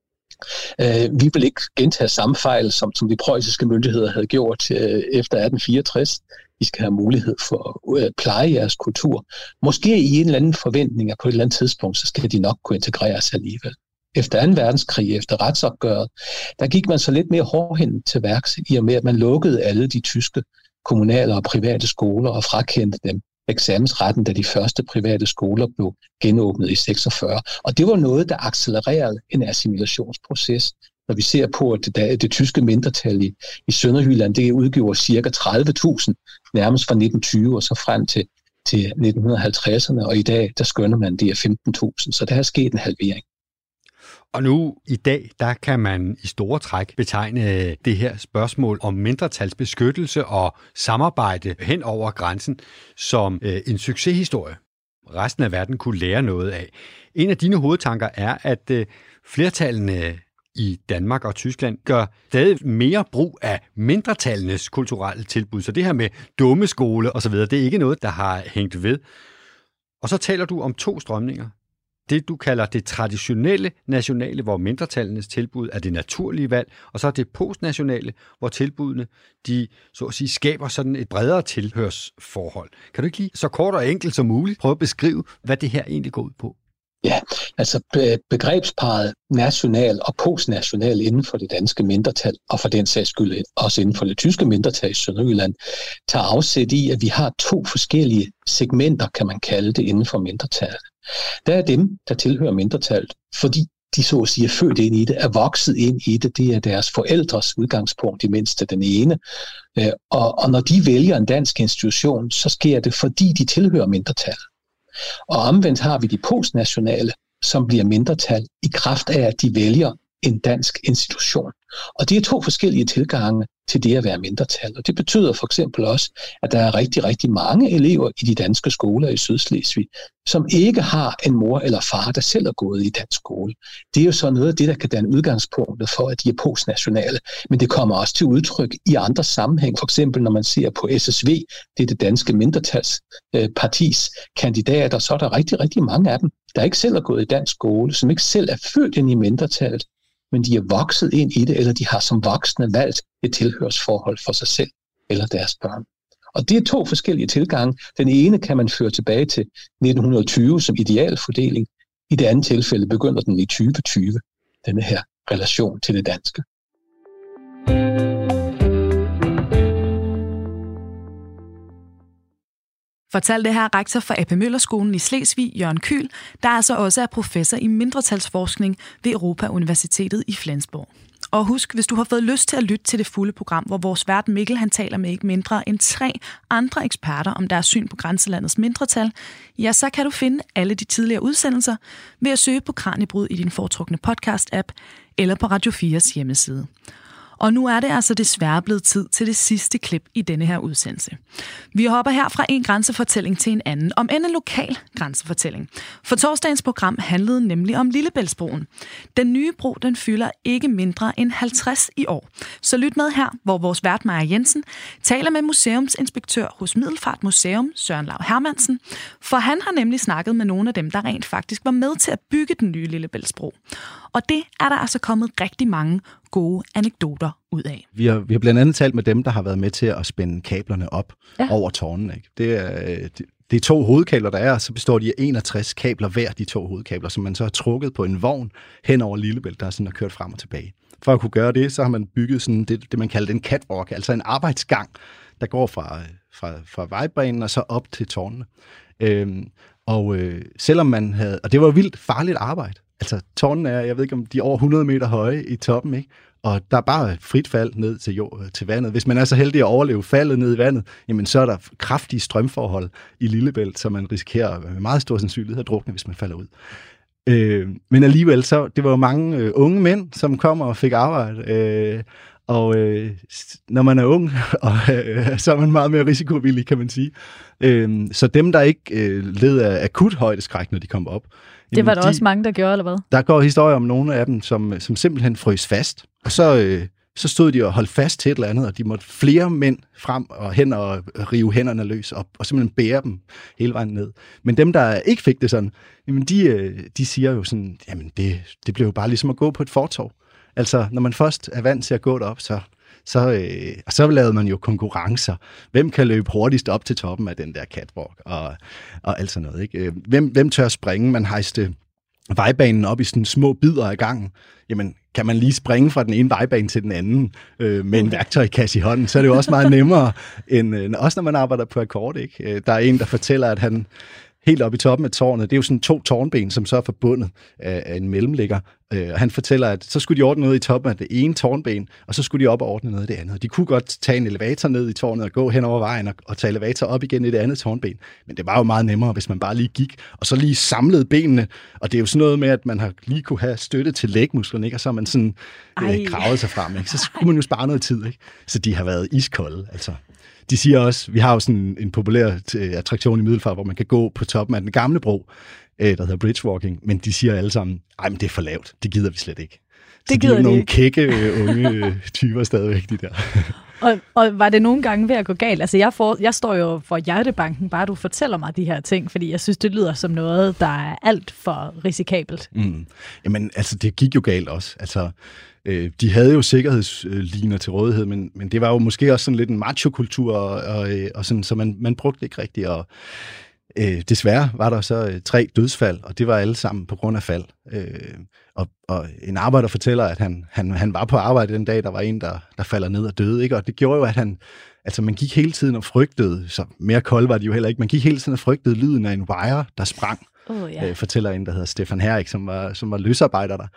Vi vil ikke gentage samme fejl, som de preussiske myndigheder havde gjort efter 1864. I skal have mulighed for at pleje jeres kultur. Måske i en eller anden forventning, at på et eller andet tidspunkt, så skal de nok kunne integreres alligevel. Efter 2. verdenskrig, efter retsopgøret, der gik man så lidt mere hårdhændet til værks, i og med at man lukkede alle de tyske kommunale og private skoler og frakendte dem eksamensretten, da de første private skoler blev genåbnet i 46. Og det var noget, der accelererede en assimilationsproces. Når vi ser på, at det tyske mindretal i Sønderjylland, det udgjorde ca. 30.000, nærmest fra 1920 og så frem til 1950'erne, og i dag, der skønner man, det er 15.000, så der er sket en halvering. Og nu i dag, der kan man i store træk betegne det her spørgsmål om mindretalsbeskyttelse og samarbejde hen over grænsen som en succeshistorie. Resten af verden kunne lære noget af. En af dine hovedtanker er, at flertallene i Danmark og Tyskland gør stadig mere brug af mindretallenes kulturelle tilbud. Så det her med dummeskole osv., det er ikke noget, der har hængt ved. Og så taler du om 2 strømninger. Det, du kalder det traditionelle nationale, hvor mindretallenes tilbud er det naturlige valg, og så er det postnationale, hvor tilbudene, de så at sige, skaber sådan et bredere tilhørsforhold. Kan du ikke lige så kort og enkelt som muligt prøve at beskrive, hvad det her egentlig går ud på? Ja, altså begrebsparet national og postnational inden for det danske mindretal, og for den sags skyld også inden for det tyske mindretal i Sønderjylland, tager afsæt i, at vi har 2 forskellige segmenter, kan man kalde det, inden for mindretallet. Der er dem, der tilhører mindretallet, fordi de så at sige er født ind i det, er vokset ind i det. Det er deres forældres udgangspunkt, de mindste den ene. Og når de vælger en dansk institution, så sker det, fordi de tilhører mindretallet. Og omvendt har vi de postnationale, som bliver mindretal i kraft af, at de vælger en dansk institution. Og det er 2 forskellige tilgange til det at være mindretal. Og det betyder for eksempel også, at der er rigtig, rigtig mange elever i de danske skoler i Sydslesvig, som ikke har en mor eller far, der selv er gået i dansk skole. Det er jo så noget af det, der kan danne udgangspunktet for, at de er postnationale. Men det kommer også til udtryk i andre sammenhæng. For eksempel når man ser på SSV, det er det danske mindretalspartis kandidater, så er der rigtig, rigtig mange af dem, der ikke selv er gået i dansk skole, som ikke selv er født ind i mindretallet, men de er vokset ind i det, eller de har som voksne valgt et tilhørsforhold for sig selv eller deres børn. Og det er 2 forskellige tilgange. Den ene kan man føre tilbage til 1920 som idealfordeling. I det andet tilfælde begynder den i 2020, denne her relation til det danske. Fortalte her rektor for A.P. Møller-skolen i Slesvig, Jørgen Kyhl, der altså også er professor i mindretalsforskning ved Europa-Universitetet i Flensborg. Og husk, hvis du har fået lyst til at lytte til det fulde program, hvor vores vært Mikkel han taler med ikke mindre end 3 andre eksperter om deres syn på grænselandets mindretal, ja, så kan du finde alle de tidligere udsendelser ved at søge på Kraniebrud i din foretrukne podcast-app eller på Radio 4's hjemmeside. Og nu er det altså desværre blevet tid til det sidste klip i denne her udsendelse. Vi hopper her fra en grænsefortælling til en anden, om en lokal grænsefortælling. For torsdagens program handlede nemlig om Lillebæltsbroen. Den nye bro, den fylder ikke mindre end 50 i år. Så lyt med her, hvor vores vært Maja Jensen taler med museumsinspektør hos Middelfart Museum, Søren Lau Hermansen, for han har nemlig snakket med nogle af dem, der rent faktisk var med til at bygge den nye Lillebæltsbro. Og det er der altså kommet rigtig mange gode anekdoter ud af. Vi har blandt andet talt med dem, der har været med til at spænde kablerne op over tårnene. Ikke? Det er 2 hovedkabler, der er, og så består de af 61 kabler hver, de 2 hovedkabler, som man så har trukket på en vogn hen over Lillebælt, der er sådan kørt frem og tilbage. For at kunne gøre det, så har man bygget sådan det man kalder en catwalk, altså en arbejdsgang, der går fra vejbanen og så op til tårnene. Selvom man havde, og det var vildt farligt arbejde. Altså, tårnen er, jeg ved ikke om de er over 100 meter høje i toppen, ikke? Og der er bare frit fald ned til vandet. Hvis man er så heldig at overleve faldet ned i vandet, jamen så er der kraftige strømforhold i Lillebælt, så man risikerer med meget stor sandsynlighed at drukne, hvis man falder ud. Men alligevel, så det var jo mange unge mænd, som kom og fik arbejde. Når man er ung, så er man meget mere risikovillig, kan man sige. Så dem, der ikke led af akut højdeskræk, når de kom op, det var der også mange, der gjorde, eller hvad? Der går historier om nogle af dem, som simpelthen frøs fast. Og så stod de og holdt fast til et eller andet, og de måtte flere mænd frem og hen og rive hænderne løs op, og simpelthen bære dem hele vejen ned. Men dem, der ikke fik det sådan, jamen de siger jo sådan, jamen det blev jo bare ligesom at gå på et fortov. Altså, når man først er vant til at gå derop, så lavede man jo konkurrencer. Hvem kan løbe hurtigst op til toppen af den der catwalk og alt sådan noget, ikke? Hvem tør springe? Man hejste vejbanen op i sådan små bidder af gangen. Jamen, kan man lige springe fra den ene vejbane til den anden med en værktøjkasse i hånden, så er det jo også meget nemmere, end også når man arbejder på akkord, ikke? Der er en, der fortæller, at han helt oppe i toppen af tårnet, det er jo sådan 2 tårnben, som så er forbundet af en mellemligger. Og han fortæller, at så skulle de ordne noget i toppen af det ene tårnben, og så skulle de op og ordne noget af det andet. De kunne godt tage en elevator ned i tårnet og gå hen over vejen og tage elevator op igen i det andet tårnben. Men det var jo meget nemmere, hvis man bare lige gik, og så lige samlede benene. Og det er jo sådan noget med, at man har lige kunne have støtte til lægmusklerne, ikke? Og så har man sådan gravet sig frem, ikke? Så skulle man jo spare noget tid, ikke? Så de har været iskolde, altså. De siger også, vi har jo sådan en populær attraktion i Middelfart, hvor man kan gå på toppen af den gamle bro, der hedder bridgewalking, men de siger alle sammen, men det er for lavt, det gider vi slet ikke. Så det de er jo nogle kække unge typer stadigvæk, de der. Og var det nogle gange ved at gå galt? Altså jeg står jo for hjertebanken, bare du fortæller mig de her ting, fordi jeg synes, det lyder som noget, der er alt for risikabelt. Jamen, altså det gik jo galt også. Altså, de havde jo sikkerhedsliner til rådighed, men det var jo måske også sådan lidt en macho-kultur, og sådan, så man brugte ikke rigtigt. Og desværre var der så 3 dødsfald, og det var alle sammen på grund af fald. Og en arbejder fortæller, at han var på arbejde den dag, der var en, der falder ned og døde, ikke? Og det gjorde jo, at man gik hele tiden og frygtede, så mere kold var det jo heller ikke, man gik hele tiden og frygtede lyden af en wire, der sprang. Fortæller en, der hedder Stefan Herrik, som var løsarbejder der.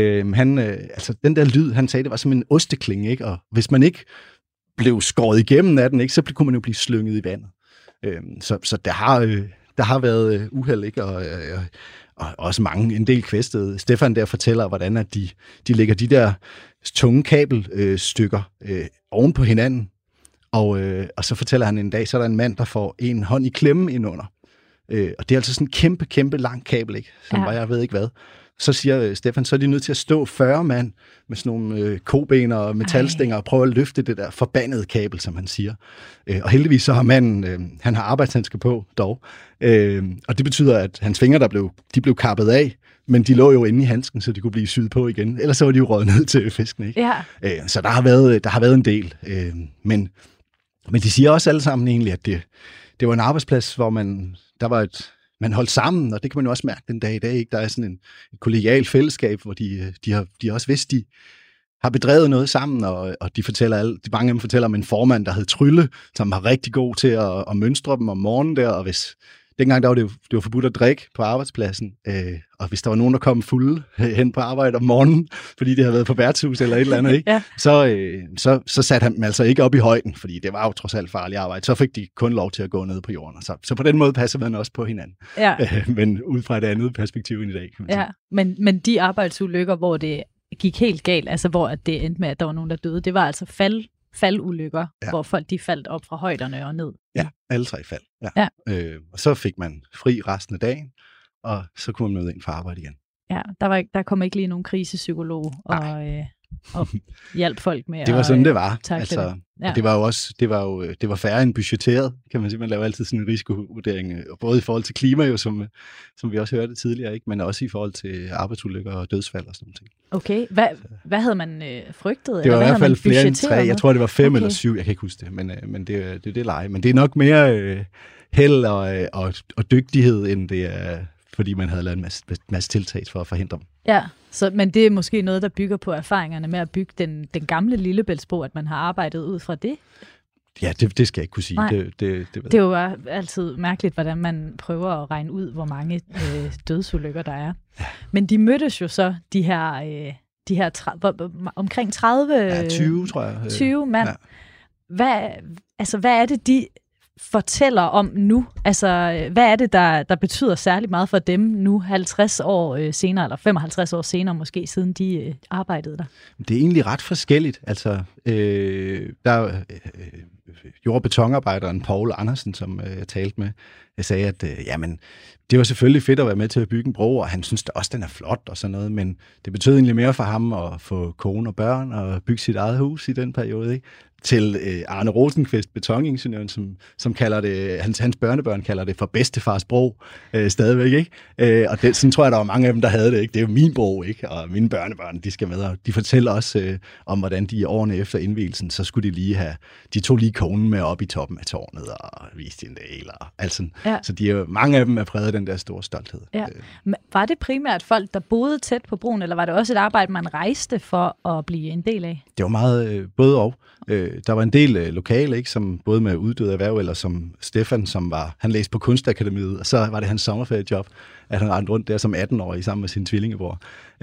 Den der lyd, han sagde, det var som en osteklinge, ikke? Og hvis man ikke blev skåret igennem af den, ikke, så kunne man jo blive slynget i vandet. Så der har været uheld, ikke? Og også en del kvæstede. Stefan der fortæller, hvordan at de lægger de der tunge kabelstykker oven på hinanden, og så fortæller han en dag, så er der en mand, der får en hånd i klemme indunder. Og det er altså sådan en kæmpe lang kabel, ikke? Som var, jeg ved ikke hvad. Så siger Stefan, så er de nødt til at stå 40 mand med sådan nogle koben og metalstænger og prøve at løfte det der forbandede kabel, som han siger. Og heldigvis så har manden, han har arbejdshandsker på dog. Og det betyder, at hans fingre, de blev kappet af, men de lå jo inde i handsken, så de kunne blive syet på igen. Ellers så var de jo røget ned til fisken, ikke? Ja. Så der har været en del. Men de siger også alle sammen egentlig, at det var en arbejdsplads, hvor man holdt sammen, og det kan man jo også mærke den dag i dag, ikke? Der er sådan et kollegialt fællesskab, hvor de også vidst, de har bedrevet noget sammen, og mange af dem fortæller om en formand, der hed Trylle, som var rigtig god til at mønstre dem om morgenen der, og dengang der var det var forbudt at drikke på arbejdspladsen, og hvis der var nogen, der kom fulde hen på arbejde om morgenen, fordi det havde været på værtshus eller et eller andet, ikke? Så satte han dem altså ikke op i højden, fordi det var jo trods alt farligt arbejde. Så fik de kun lov til at gå ned på jorden. Så på den måde passer man også på hinanden. Ja. Men ud fra et andet perspektiv end i dag, kan man sige. Men de arbejdsulykker, hvor det gik helt galt, altså hvor det endte med, at der var nogen, der døde, det var altså faldulykker, hvor folk de faldt op fra højderne og ned. Ja, alle 3 fald. Ja. Og så fik man fri resten af dagen, og så kunne man møde ind for arbejde igen. Ja, der kom ikke lige nogen krisepsykolog og hjalp folk med det var sådan, det var. Altså, ja. Det var jo også, det var færre end budgetteret, kan man sige. Man laver altid sådan en risikovurdering, både i forhold til klima, jo, som vi også hørte tidligere, ikke? Men også i forhold til arbejdsulykker og dødsfald og sådan noget. Okay, hvad havde man frygtet? Det var i hvert fald flere end 3. Jeg tror, det var 5 eller 7, jeg kan ikke huske det, men det er det leje. Men det er nok mere held og dygtighed, end det er, fordi man havde lavet en masse tiltag for at forhindre dem. Ja, men det er måske noget, der bygger på erfaringerne med at bygge den gamle Lillebæltsbro, at man har arbejdet ud fra det? Ja, det skal jeg ikke kunne sige. Det er jo altid mærkeligt, hvordan man prøver at regne ud, hvor mange dødsulykker der er. Ja. Men de mødtes jo så, de her omkring 30... Ja, 20, tror jeg. 20 mand. Ja. Hvad er det, de fortæller om nu? Altså, hvad er det, der betyder særlig meget for dem nu, 50 år senere, eller 55 år senere måske, siden de arbejdede der? Det er egentlig ret forskelligt. Altså, der jord- og betonarbejderen Poul Andersen, som jeg talte med, jeg sagde, at det var selvfølgelig fedt at være med til at bygge en bro, og han synes da også, den er flot og sådan noget, men det betød egentlig mere for ham at få kone og børn og bygge sit eget hus i den periode, ikke? til Arne Rosenqvist, betoningeniøren, som kalder det, hans børnebørn kalder det for bedstefars bro stadigvæk, ikke? Og sådan tror jeg, der var mange af dem, der havde det, ikke? Det er jo min bro, ikke? Og mine børnebørn, de skal med, og de fortæller også om, hvordan de i årene efter indvielsen, så skulle de tog lige konen med op i toppen af tårnet og viste en del og alt sådan. Ja. Så mange af dem er præget af den der store stolthed. Ja. Var det primært folk, der boede tæt på broen, eller var det også et arbejde, man rejste for at blive en del af? Det var meget både og. Der var en del lokale, ikke, som både med uddøde erhverv, eller som Stefan, han læste på Kunstakademiet, og så var det hans sommerferiejob, at han rendte rundt der som 18-årig sammen med sin tvillingebror.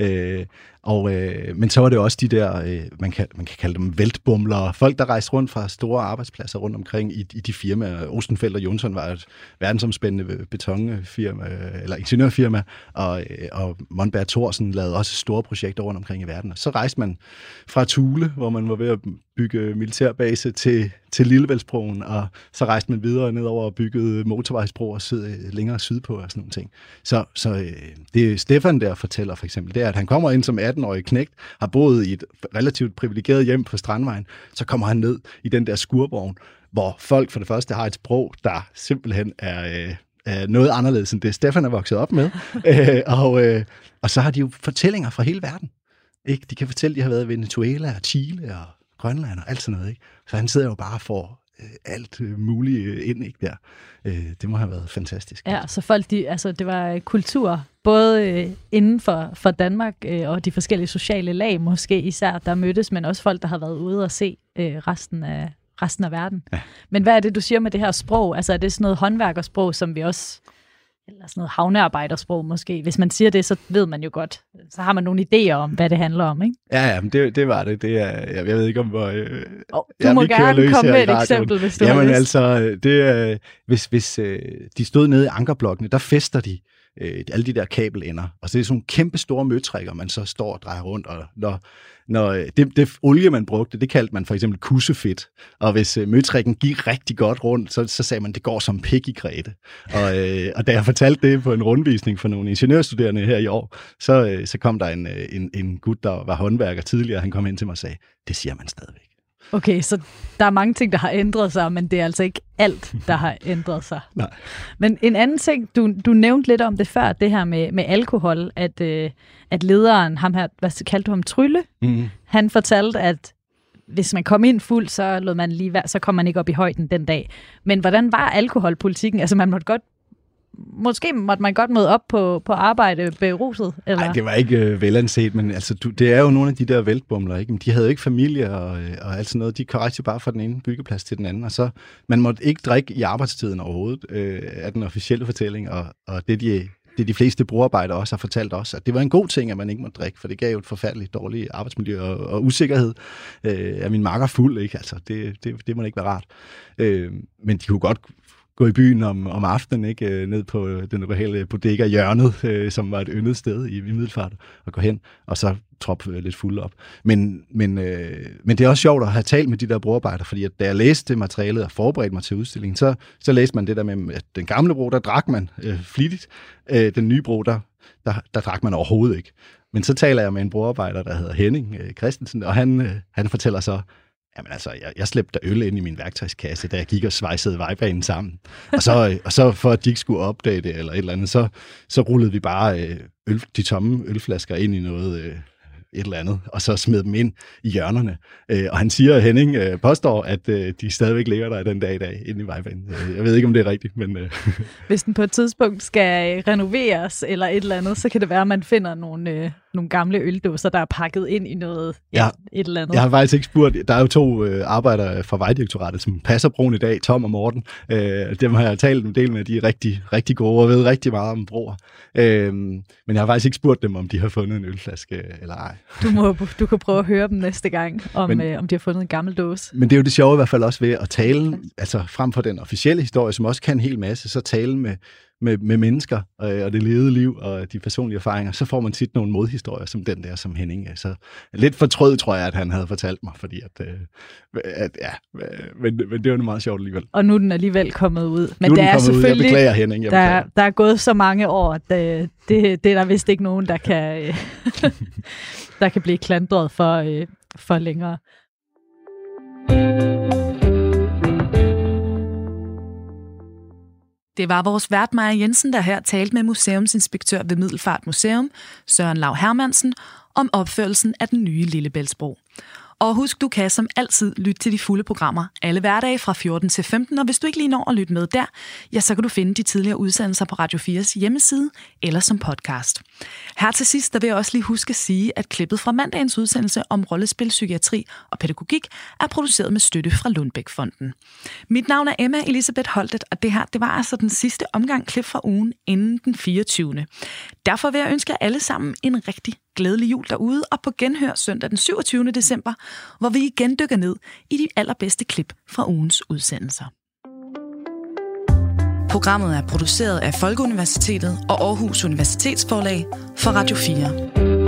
Men så var det også de der, man kan kalde dem væltbumlere, folk, der rejste rundt fra store arbejdspladser rundt omkring i de firmaer. Ostenfeldt og Jonsson var et verdensomspændende betonfirma, eller ingeniørfirma, og Monberg Thorsen lavede også store projekter rundt omkring i verden. Og så rejste man fra Thule, hvor man var ved at bygge militærbase, til Lillebæltsbroen, og så rejste man videre nedover og byggede motorvejsbroer længere sydpå og sådan nogle ting. Så det Stefan der fortæller for eksempel, det er, at han kommer ind som 18-årig knægt, har boet i et relativt privilegeret hjem på Strandvejen, så kommer han ned i den der skurvogn, hvor folk for det første har et sprog, der simpelthen er noget anderledes end det, Stefan er vokset op med. Og så har de jo fortællinger fra hele verden. Ikke? De kan fortælle, at de har været i Venezuela og Chile og Grønland og alt sådan noget. Ikke? Så han sidder jo bare for alt muligt ind, ikke der. Det må have været fantastisk. Ja, så folk, det var kultur, både inden for Danmark og de forskellige sociale lag måske især, der mødtes, men også folk, der har været ude og se resten af verden. Ja. Men hvad er det, du siger med det her sprog? Altså er det sådan noget håndværkersprog, som vi også, eller sådan noget havnearbejdersprog måske? Hvis man siger det, så ved man jo godt. Så har man nogle idéer om, hvad det handler om, ikke? Ja, men det var det. Det er, jeg ved ikke om, hvor... du må gerne komme med et eksempel, hvis du har lyst. Altså, hvis de stod nede i ankerblokkene, der fester de alle de der kabelender. Og så er det sådan nogle kæmpe store møtrækker, man så står og drejer rundt, og når det olie, man brugte, det kaldte man for eksempel kussefedt. Og hvis møtrækken gik rigtig godt rundt, så sagde man, det går som pik i Grete. Og da jeg fortalte det på en rundvisning for nogle ingeniørstuderende her i år, så kom der en gut, der var håndværker tidligere, han kom hen til mig og sagde, det siger man stadigvæk. Okay, så der er mange ting, der har ændret sig, men det er altså ikke alt, der har ændret sig. Nej. Men en anden ting, du nævnte lidt om det før, det her med alkohol, at lederen, ham her, hvad kaldte du ham, Trylle? Mm. Han fortalte, at hvis man kom ind fuld, så lod man lige være, så kom man ikke op i højden den dag. Men hvordan var alkoholpolitikken? Altså måske måtte man godt møde op på arbejde beruset? Nej, det var ikke velanset, men altså, det er jo nogle af de der væltbumler, ikke? Men de havde jo ikke familie og alt sådan noget. De korrekte bare fra den ene byggeplads til den anden, og så man måtte ikke drikke i arbejdstiden overhovedet, af den officielle fortælling, og det de fleste brugerarbejdere også har fortalt os, at det var en god ting, at man ikke måtte drikke, for det gav jo et forfærdeligt dårligt arbejdsmiljø og usikkerhed. Er min makker fuld, ikke? Altså, det må ikke være rart. Men de kunne godt gå i byen om aftenen, ikke, ned på den lokale bodega hjørnet, som var et yndet sted i Middelfart, og gå hen, og så troppe lidt fuld op. Men det er også sjovt at have talt med de der broarbejdere, fordi at da jeg læste materialet og forberedte mig til udstillingen, så læste man det der med, at den gamle bro, der drak man flittigt. Den nye bro, der drak man overhovedet ikke. Men så taler jeg med en broarbejder, der hedder Henning Christensen, og han fortæller så, jamen altså, jeg slæbte øl ind i min værktøjskasse, da jeg gik og svejsede vejbanen sammen. Og så for at de ikke skulle opdage det eller et eller andet, så rullede vi bare de tomme ølflasker ind i noget et eller andet, og så smed dem ind i hjørnerne. Og han siger, Henning påstår, at de stadigvæk ligger der den dag i dag inde i vejbanen. Jeg ved ikke, om det er rigtigt, men... Hvis den på et tidspunkt skal renoveres eller et eller andet, så kan det være, at man finder nogle gamle øldåser, der er pakket ind i noget et eller andet. Jeg har faktisk ikke spurgt. Der er jo 2 arbejdere fra Vejdirektoratet, som passer broen i dag, Tom og Morten. Dem har jeg talt en del med, de er rigtig, rigtig gode og ved rigtig meget om broer. Men jeg har faktisk ikke spurgt dem, om de har fundet en ølflaske eller ej. Du kan prøve at høre dem næste gang, om de har fundet en gammel dåse. Men det er jo det sjove i hvert fald også ved at tale, altså frem for den officielle historie, som også kan en hel masse, så tale med mennesker og det levede liv og de personlige erfaringer, så får man tit nogle modhistorier, som den der, som Henning er. Så lidt fortrød, tror jeg, at han havde fortalt mig, fordi men det var meget sjovt alligevel. Og nu er den alligevel kommet ud. Men nu der er selvfølgelig, jeg beklager, Henning. Der er gået så mange år, at det er der vist ikke nogen, der kan, der kan blive klandret for længere. Det var vores vært Maja Jensen, der her talte med museumsinspektør ved Middelfart Museum, Søren Lau Hermansen, om opførelsen af den nye Lillebæltsbro. Og husk, du kan som altid lytte til de fulde programmer alle hverdage fra 14 til 15, og hvis du ikke lige når at lytte med der, ja, så kan du finde de tidligere udsendelser på Radio 4's hjemmeside eller som podcast. Her til sidst, der vil jeg også lige huske at sige, at klippet fra mandagens udsendelse om rollespil, psykiatri og pædagogik er produceret med støtte fra Lundbæk-fonden. Mit navn er Emma Elisabeth Holtet, og det her, det var altså den sidste omgang klip fra ugen inden den 24. Derfor vil jeg ønske jer alle sammen en rigtig glædelig jul derude, og på genhør søndag den 27. december, hvor vi igen dykker ned i de allerbedste klip fra ugens udsendelser. Programmet er produceret af Folkeuniversitetet og Aarhus Universitetsforlag for Radio 4.